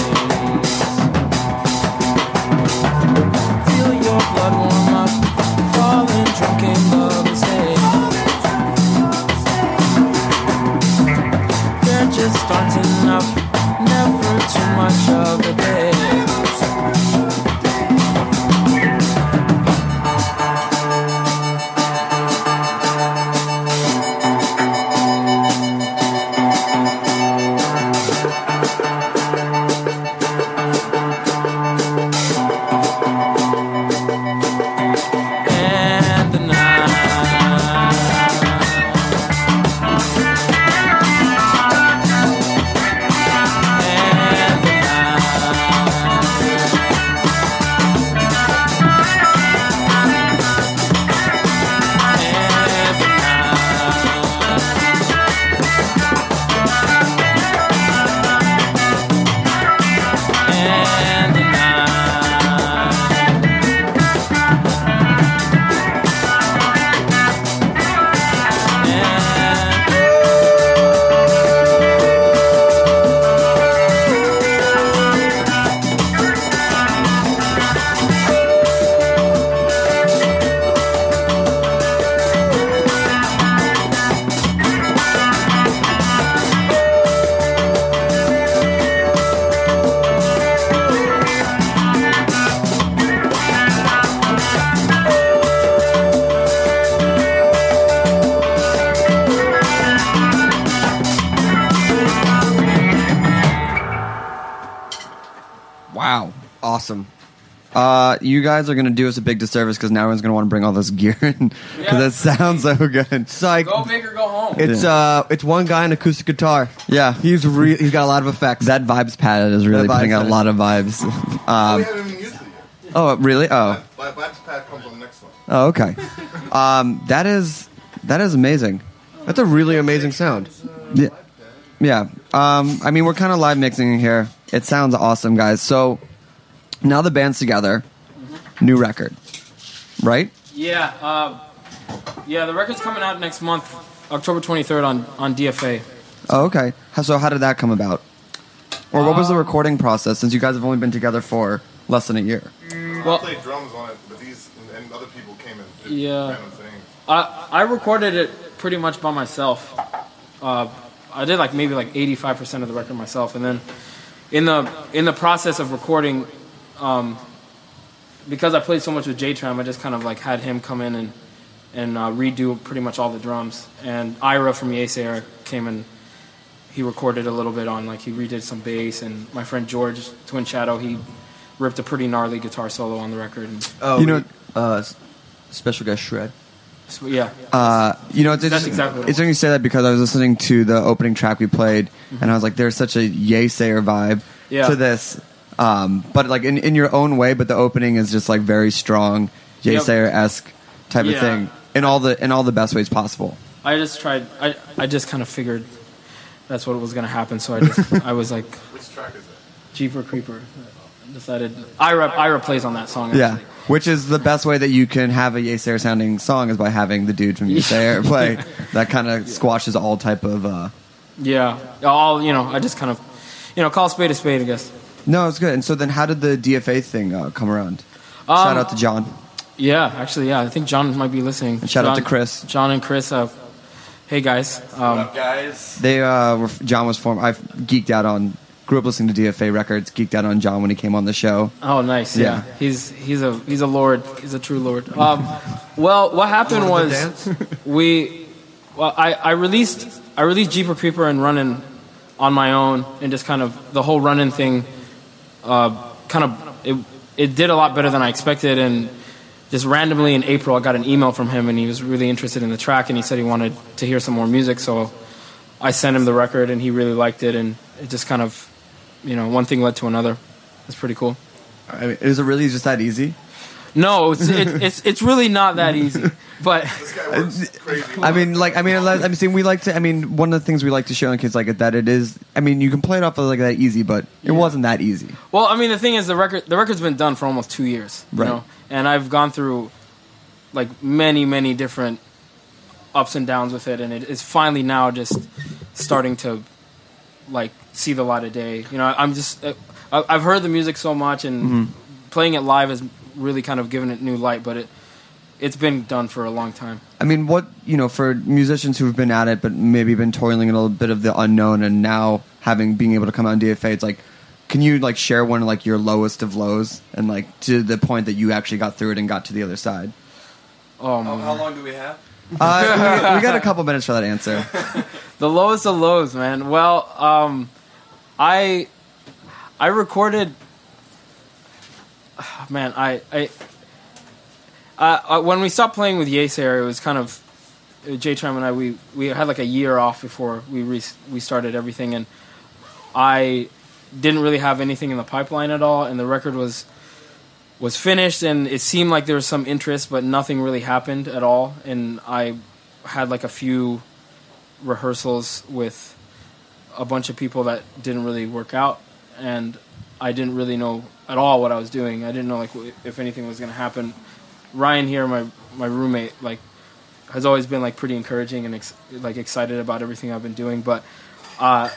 Feel your blood warm up, falling drunk in love's haze. There just aren't enough, never too much of a day. Awesome. Uh, you guys are going to do us a big disservice because now everyone's going to want to bring all this gear in because Yeah. it sounds so good. Psych. Go big or go home. It's uh, it's one guy on acoustic guitar. Yeah. He's re- he's got a lot of effects. That Vibes pad is really That Vibes putting out a pad. lot of vibes. Oh, Um, we haven't even used it yet. oh, really? Oh. My Vibes pad comes on the next one. Oh, okay. Um, that is that is amazing. That's a really amazing sound. Yeah. Yeah. Um, I mean, we're kind of live mixing here. It sounds awesome, guys. So now the band's together. New record, right? Yeah, uh, yeah. The record's coming out next month, October twenty-third on, on D F A. Oh, okay. How- So how did that come about? Or what was the recording process since you guys have only been together for less than a year? Well- I played drums on it, but these and, and other people came and did Yeah. random things. I I recorded it pretty much by myself. Uh, I did like maybe like eighty-five percent of the record myself, and then in the in the process of recording, um, because I played so much with J-Tram, I just kind of like had him come in and and uh, redo pretty much all the drums. And Ira from Yesayer came and he recorded a little bit on, like he redid some bass, and my friend George Twin Shadow, he ripped a pretty gnarly guitar solo on the record. And, Oh, You know- uh, s- special guest Shred. so, yeah. Uh, you know, it's That's interesting, exactly what it it's interesting you say that because I was listening to the opening track we played, and I was like, there's such a Yesayer vibe Yeah. to this. Um, but like in, in your own way, but the opening is just like very strong, Yep. Yesayer-esque type Yeah. of thing in all the in all the best ways possible. I just tried. I I just kind of figured that's what was going to happen. So I just I was like, Which track is it? Jeeper Creeper. I decided Ira Ira plays on that song. Yeah, Actually. which is the best way that you can have a Yesayer sounding song is by having the dude from Yesayer play. That kind of squashes all type of. Uh, Yeah. All you know. I just kind of, you know, call a spade a spade, I guess. no, it's good. And so then, how did the D F A thing uh, come around? Um, Shout out to John. Yeah, actually, yeah. I think John might be listening. And shout out John- to Chris. John and Chris. Uh, hey guys. Um, guys? They uh, were, John was formed. I geeked out on. Grew up listening to D F A records. Geeked out on John when he came on the show. Oh, nice. Yeah. Yeah. he's he's a he's a lord. He's a true lord. Um, well, what happened was we. Well, I, I released I released Jeeper Creeper and Runnin' on my own, and just kind of the whole Runnin' thing. Uh, kind of it it did a lot better than I expected, and just randomly in April, I got an email from him, and he was really interested in the track, and he said he wanted to hear some more music. So I sent him the record, and he really liked it, and it just kind of, you know, one thing led to another. It's pretty cool. I mean, is it really just that easy? No, it's it, it's it's really not that easy. But I mean, like, I mean, I mean, we like to. I mean, one of the things we like to show on kids like that it is. I mean, you can play it off of like that easy, but it Yeah. wasn't that easy. Well, I mean, the thing is, the record the record's been done for almost two years, you Right. know, and I've gone through like many, many different ups and downs with it, and it is finally now just starting to like see the light of day. You know, I'm just uh, I- I've heard the music so much, and Mhm. playing it live has really kind of given it new light, but it it's been done for a long time. I mean, what you know, for musicians who've been at it, but maybe been toiling in a little bit of the unknown, and now having being able to come out on D F A, it's like, can you like share one of like your lowest of lows, and like to the point that you actually got through it and got to the other side? Oh, How, how long do we have? Uh, we, we got a couple minutes for that answer. The lowest of lows, man. Well, um, I I recorded. Man, I I uh, uh, when we stopped playing with Yeasayer, it was kind of J Tram and I. We, we had like a year off before we re- we started everything, and I didn't really have anything in the pipeline at all, and the record was was finished, and it seemed like there was some interest, but nothing really happened at all, and I had like a few rehearsals with a bunch of people that didn't really work out, and I didn't really know at all what I was doing. I didn't know like w- if anything was going to happen. Ryan here, my my roommate, like has always been like pretty encouraging and ex- like excited about everything I've been doing, but uh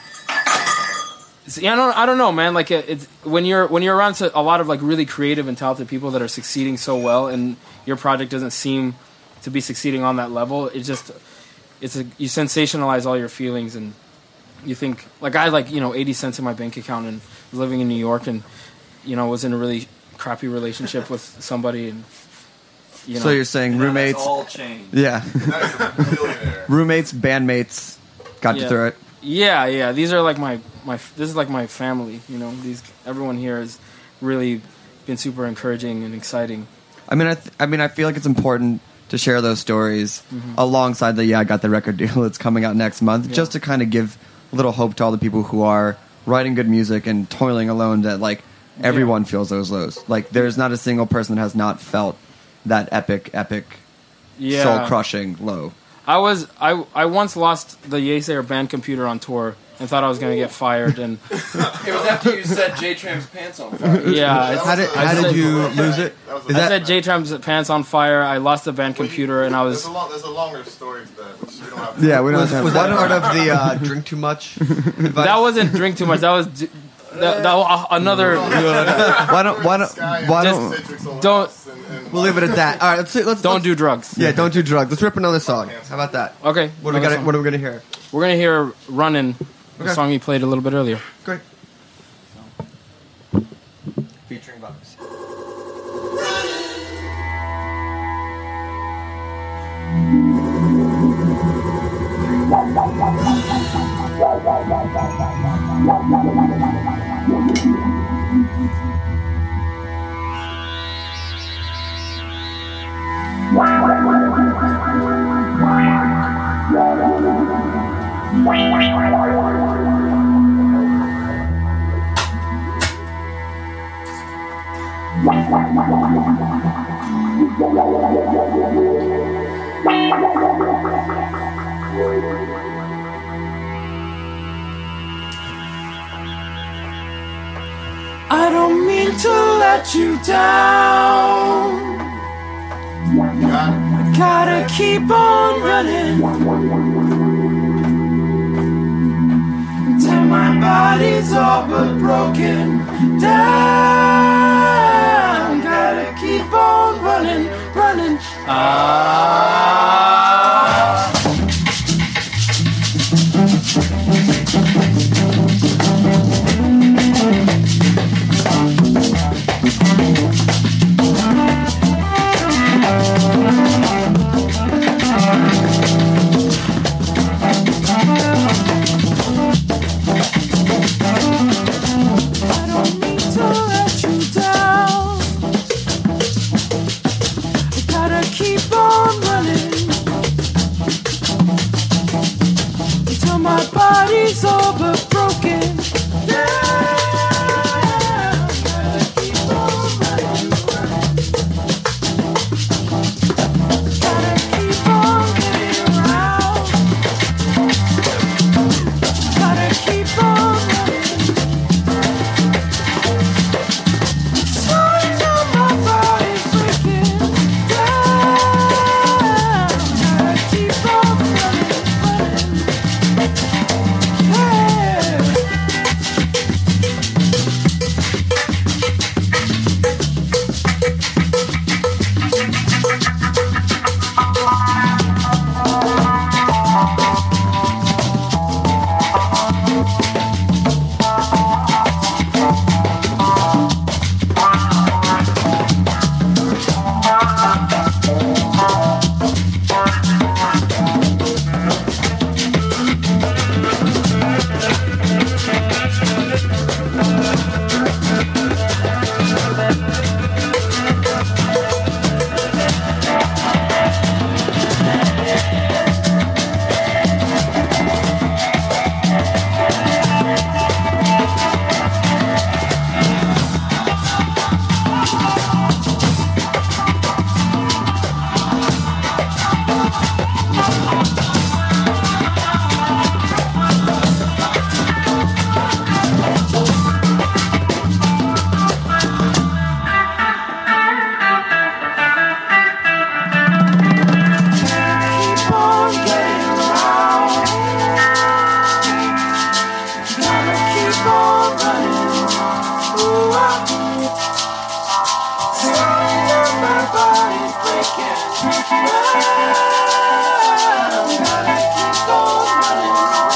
it's- yeah, I don't I don't know, man. Like it, it's when you're when you're around to a lot of like really creative and talented people that are succeeding so well, and your project doesn't seem to be succeeding on that level, it just it's a, you sensationalize all your feelings, and you think like I had like you know eighty cents in my bank account and was living in New York, and you know was in a really crappy relationship with somebody, and you know. So you're saying roommates? That's all changed. Yeah. Roommates, bandmates, got you Yeah. through it. Yeah, yeah. These are like my my. This is like my family. You know, these everyone here has really been super encouraging and exciting. I mean, I, th- I mean, I feel like it's important to share those stories Mhm. alongside the yeah, I got the record deal that's coming out next month, Yeah. just to kind of give a little hope to all the people who are writing good music and toiling alone. That like everyone feels those lows. Like there's not a single person that has not felt that epic, epic, Yeah. soul crushing low. I was I I once lost the Yeasayer band computer on tour and thought I was going to get fired, and It was after you set J Tram's pants on fire. yeah. How did- I how did said- you lose it? I set J Tram's pants on fire. I lost the band computer, and I was. There's a, long, there's a longer story to that, which we don't have to Yeah, we don't Was, have was to- that part of the uh, drink too much advice? That wasn't drink too much. That was d- that, that was another. why don't why don't why don't Just don't We'll leave it at that. All right, let's let's don't let's, do drugs. Yeah, don't do drugs. Let's rip another song. How about that? Okay. What are we another gonna song. What are we gonna hear? We're gonna hear "Runnin'," the Okay. song you played a little bit earlier. Great. Featuring Bucks. I don't mean to let you down. I gotta keep on running till my body's all but broken down. Gotta keep on running, running. Ah. I don't mean to let you down. my body's all but broken down. Gotta keep on running, running. Gotta keep on getting around. Gotta keep on running. So I know my body's breaking down. Gotta keep on running, running. Hey. Keep on getting around. Gotta keep on running. Ooh, ah. Sorry that my body's breaking down. Gotta keep on running.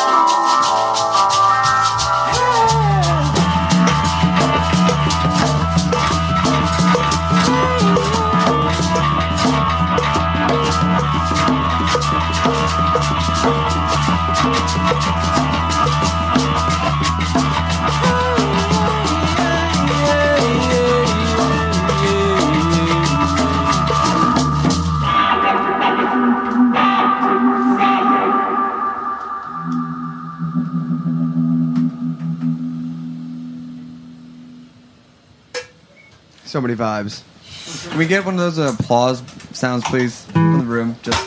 So many vibes. Can we get one of those uh, applause sounds, please, from the room? Just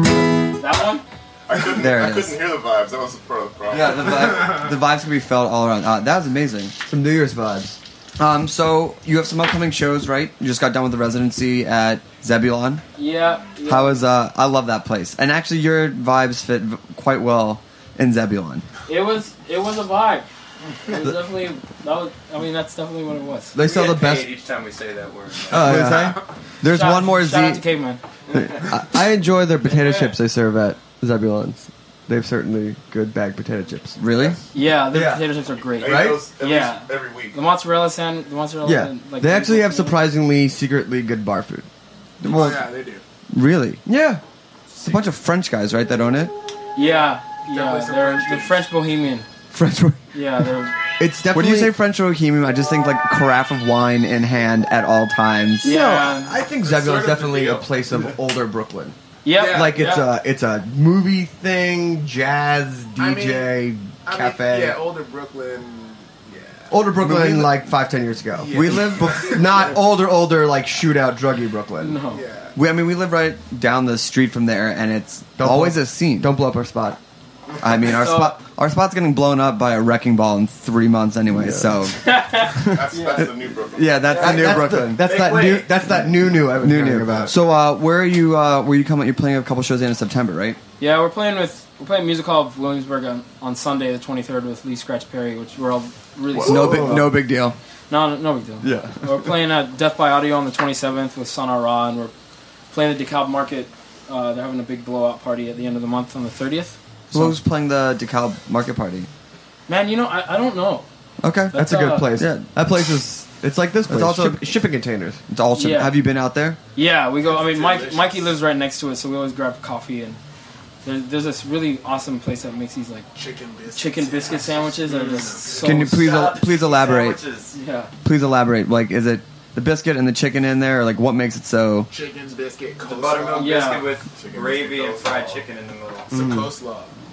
That one? I couldn't, There it I is. couldn't hear the vibes. That was the pro- problem. yeah, the, vibe, the vibes can be felt all around. Uh, that was amazing. Some New Year's vibes. Um, so you have some upcoming shows, right? You just got done with the residency at Zebulon. Yeah. yeah. How is uh? I love that place, and actually your vibes fit v- quite well in Zebulon. It was it was a vibe. It was definitely that was. I mean, that's definitely what it was. They sell the best. Each time we say that word. Oh, yeah. There's Shout- one more Shout out Z. to Caveman. I, I enjoy their potato chips they serve at Zebulon's. They have certainly good bagged potato chips. Really? Yeah, their Yeah. potato chips are great. I eat Right? those at Yeah. least every week. The mozzarella sand, the mozzarella. Yeah. and, like, They actually have meatballs. surprisingly, secretly good bar food. Well, Oh, yeah, they do. really? Yeah. It's a bunch of French guys, right, that own it? Yeah, yeah. Definitely some They're French the juice. French Bohemian. French. Yeah, they're. It's definitely. When you say French Bohemian, I just think like carafe of wine in hand at all times. Yeah. No, I think That's Zebulon's sort of the definitely a deal. place of older Brooklyn. Yep. Yeah. Like it's yeah. a it's a movie thing, jazz, I D J, mean, I cafe. mean, yeah, older Brooklyn. Yeah. Older Brooklyn, We li- like five, ten years ago. Yeah. We live bef- not older, older like shootout druggy Brooklyn. No. Yeah. We, I mean, we live right down the street from there, and it's Don't always blow- a scene. Don't blow up our spot. I mean, our So- spot, our spot's getting blown up by a wrecking ball in three months anyway. Yeah. So That's, that's the new Brooklyn. yeah, that's the new that's Brooklyn. The, that's Make that way. new. That's that new new. I was new hearing new. about. So uh, where are you? Uh, where you coming? You're playing a couple shows in in September, right? Yeah, we're playing with we're playing Music Hall of Williamsburg on, on Sunday the twenty-third with Lee Scratch Perry, which we're all really No big, no big deal. no no big deal. Yeah. We're playing at Death by Audio on the twenty-seventh with Sun Ra, and we're playing at DeKalb Market. Uh, they're having a big blowout party at the end of the month on the thirtieth. Who's playing the DeKalb Market Party? Man, you know, I, I don't know. Okay, That's a good uh, place. Yeah. That place is. It's like this It's place. also- Ship- shipping containers. It's all. ship- Yeah. Have you been out there? Yeah, we go. I mean, Mike, delicious. Mikey lives right next to it, so we always grab coffee. And there's, there's this really awesome place that makes these like Chicken biscuits. chicken biscuit sandwiches that are just so. Can you please el- please elaborate? Sandwiches. Yeah. Please elaborate. Like, is it the biscuit and the chicken in there? Or like, what makes it so? Chicken's biscuit. The Coleslaw. buttermilk Yeah. biscuit with Chicken gravy biscuit and fried coleslaw. chicken in the middle. Some coleslaw.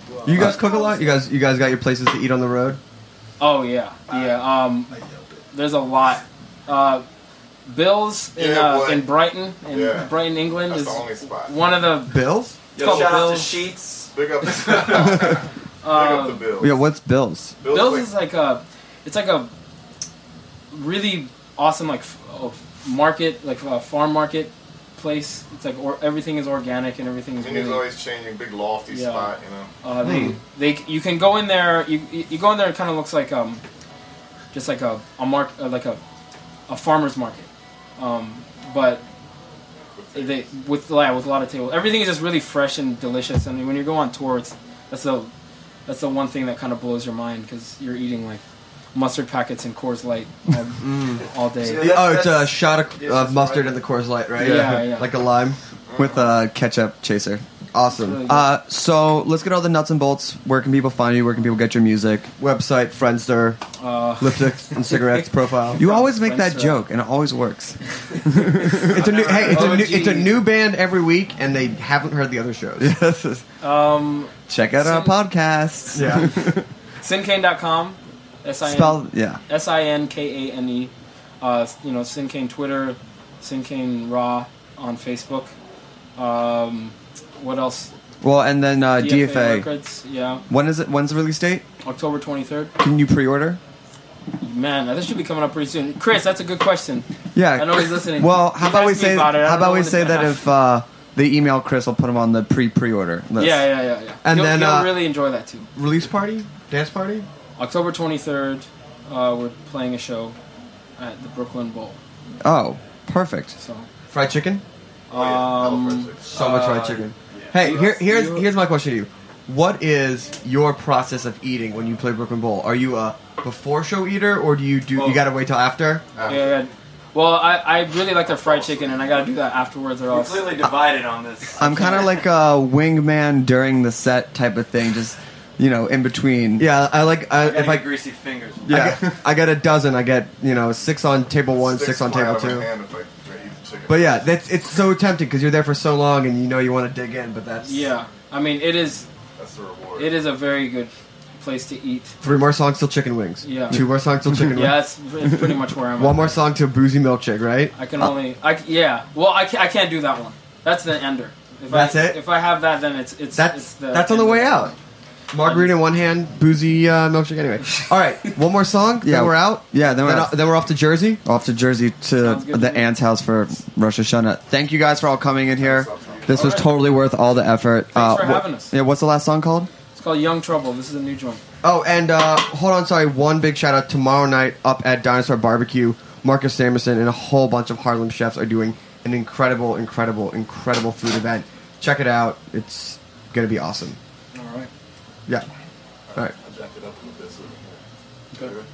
You guys cook a lot? You guys, you guys got your places to eat on the road? Oh yeah, yeah. Um, there's a lot. Uh, Bill's in Yeah, uh, boy. in Brighton, in Yeah. Brighton, England, That's is the only spot. one of the Bills? It's called shout out to Bill's. Sheets. Big up, big up Uh, the Bills. Yeah, what's Bills? Bills, Bill's like- is like a, it's like a really awesome like f- uh, market, like a farm market place. It's like or, everything is organic and everything is And he's really. always changing, big lofty Yeah. spot, you know. Uh, they, they, you can go in there. You, you you go in there. It kind of looks like um, just like a a mark, uh, like a, a farmer's market, um, but they with yeah, with a lot of tables. Everything is just really fresh and delicious. And when you go on tour, it's that's the that's the one thing that kind of blows your mind because you're eating like mustard packets and Coors Light all, all day. Yeah, oh, it's a shot of, of mustard in the Coors Light, right? Yeah, yeah. Like a lime with a ketchup chaser. Awesome. Really good. Uh, so let's get all the nuts and bolts. Where can people find you? Where can people get your music? Website, Friendster, Uh, lipsticks and cigarettes profile. You always make that Friendster. joke, and it always works. it's a new. Hey, it's a new. It's a new band every week, and they haven't heard the other shows. um, Check out our Sin- podcasts. Yeah. Sinkane dot com. S I N Spell yeah. S I N K A N E. Uh, you know, Sinkane Twitter, Sinkane Raw on Facebook. Um, what else? Well, and then uh, D F A. Records, yeah. When is it? When's the release date? October twenty-third. Can you pre-order? Man, that should be coming up pretty soon. Chris, that's a good question. Yeah. I know he's listening. Well, how He about we asked me say? about it. I How don't know about we when it's say gonna that happen. if uh, they email Chris, we'll put him on the pre-pre-order list. Yeah, yeah, yeah, yeah. And You'll- then you'll uh, really enjoy that too. release party, dance party. October twenty-third, uh, we're playing a show at the Brooklyn Bowl. Oh, perfect. So, Fried chicken. um, So much fried uh, chicken. Hey, here, here's here's my question to you. What is your process of eating when you play Brooklyn Bowl? Are you a before show eater, or do you do you gotta wait till after? Yeah, yeah. Well, I, I really like their fried chicken, and I gotta do that afterwards, or else. Completely divided on this. I'm kind of like a wingman during the set type of thing, just you know, in between. Yeah, I like I, I gotta if I get greasy fingers. yeah, I get, I get a dozen. I get you know six on table one, Sticks six on fly table out of my two. hand if I- if I eat the chicken. But yeah, that's it's so tempting because you're there for so long and you know you want to dig in, but that's Yeah, I mean, it is. That's the reward. It is a very good place to eat. three more songs till chicken wings. Yeah. Two more songs till chicken Yeah, wings. that's it's pretty much where I'm. One at. more song till boozy milkshake, right? I can Uh, only. I yeah. Well, I can't, I can't do that one. That's the ender. If That's I, it? If I have that, then it's it's That's it's the that's on the end way of it. out. Margarita in one hand, boozy uh, milkshake. Anyway, all right, one more song. Yeah. Then we're out. Yeah, then we're then, out. uh, then we're off to Jersey. Off to Jersey to Sounds good the to me. aunt's house for Rosh Hashanah. Thank you guys for all coming in here. This was All right. totally worth all the effort. Uh, for wha- having us. Yeah, what's the last song called? It's called Young Trouble. This is a new joint. Oh, and uh, hold on, sorry. One big shout out tomorrow night up at Dinosaur Barbecue. Marcus Samerson and a whole bunch of Harlem chefs are doing an incredible, incredible, incredible food event. Check it out. It's gonna be awesome. All right. Yeah. All right. I jacked it up a little bit so we can- Okay.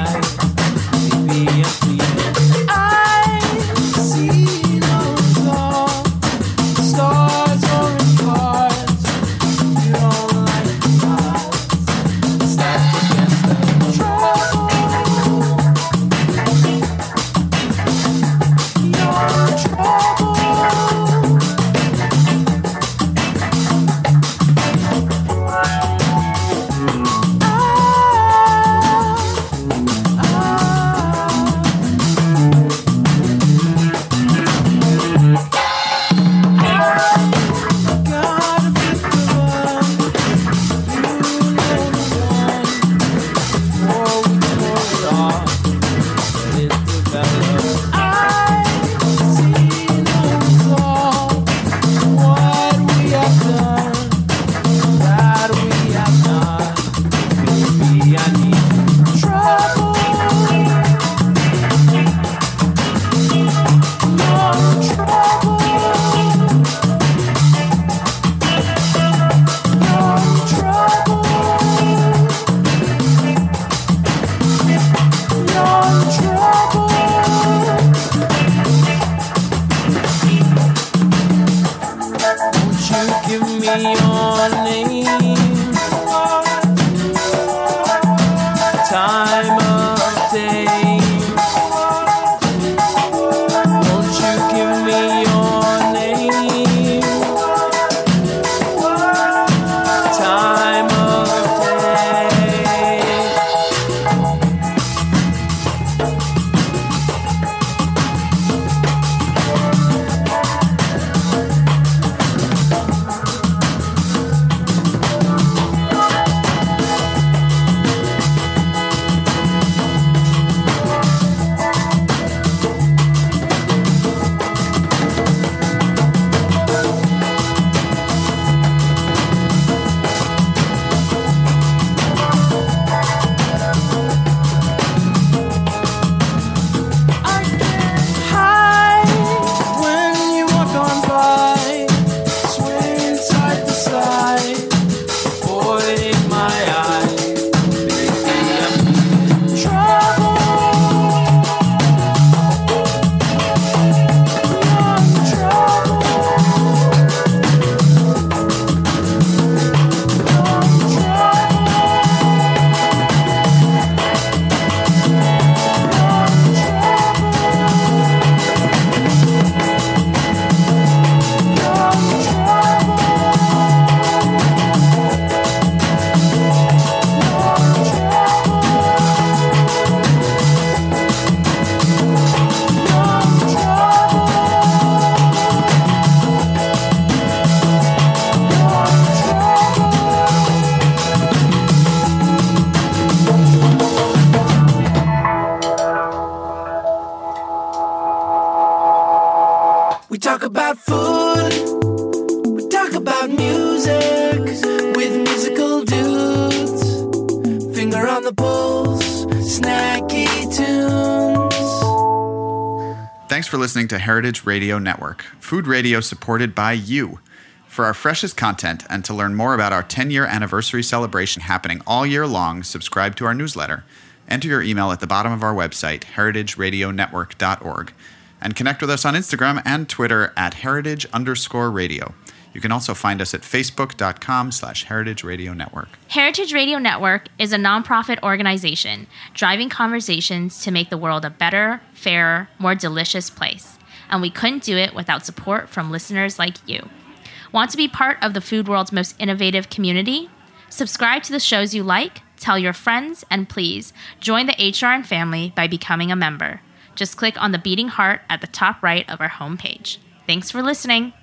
I see no thanks for listening to Heritage Radio Network, food radio supported by you. For our freshest content and to learn more about our ten-year anniversary celebration happening all year long, subscribe to our newsletter. Enter your email at the bottom of our website, heritage radio network dot org, and connect with us on Instagram and Twitter at heritage underscore radio. You can also find us at facebook.com slash heritage radio network. Heritage Radio Network is a nonprofit organization driving conversations to make the world a better, fairer, more delicious place. And we couldn't do it without support from listeners like you. Want to be part of the food world's most innovative community? Subscribe to the shows you like, tell your friends, and please join the H R N family by becoming a member. Just click on the beating heart at the top right of our homepage. Thanks for listening.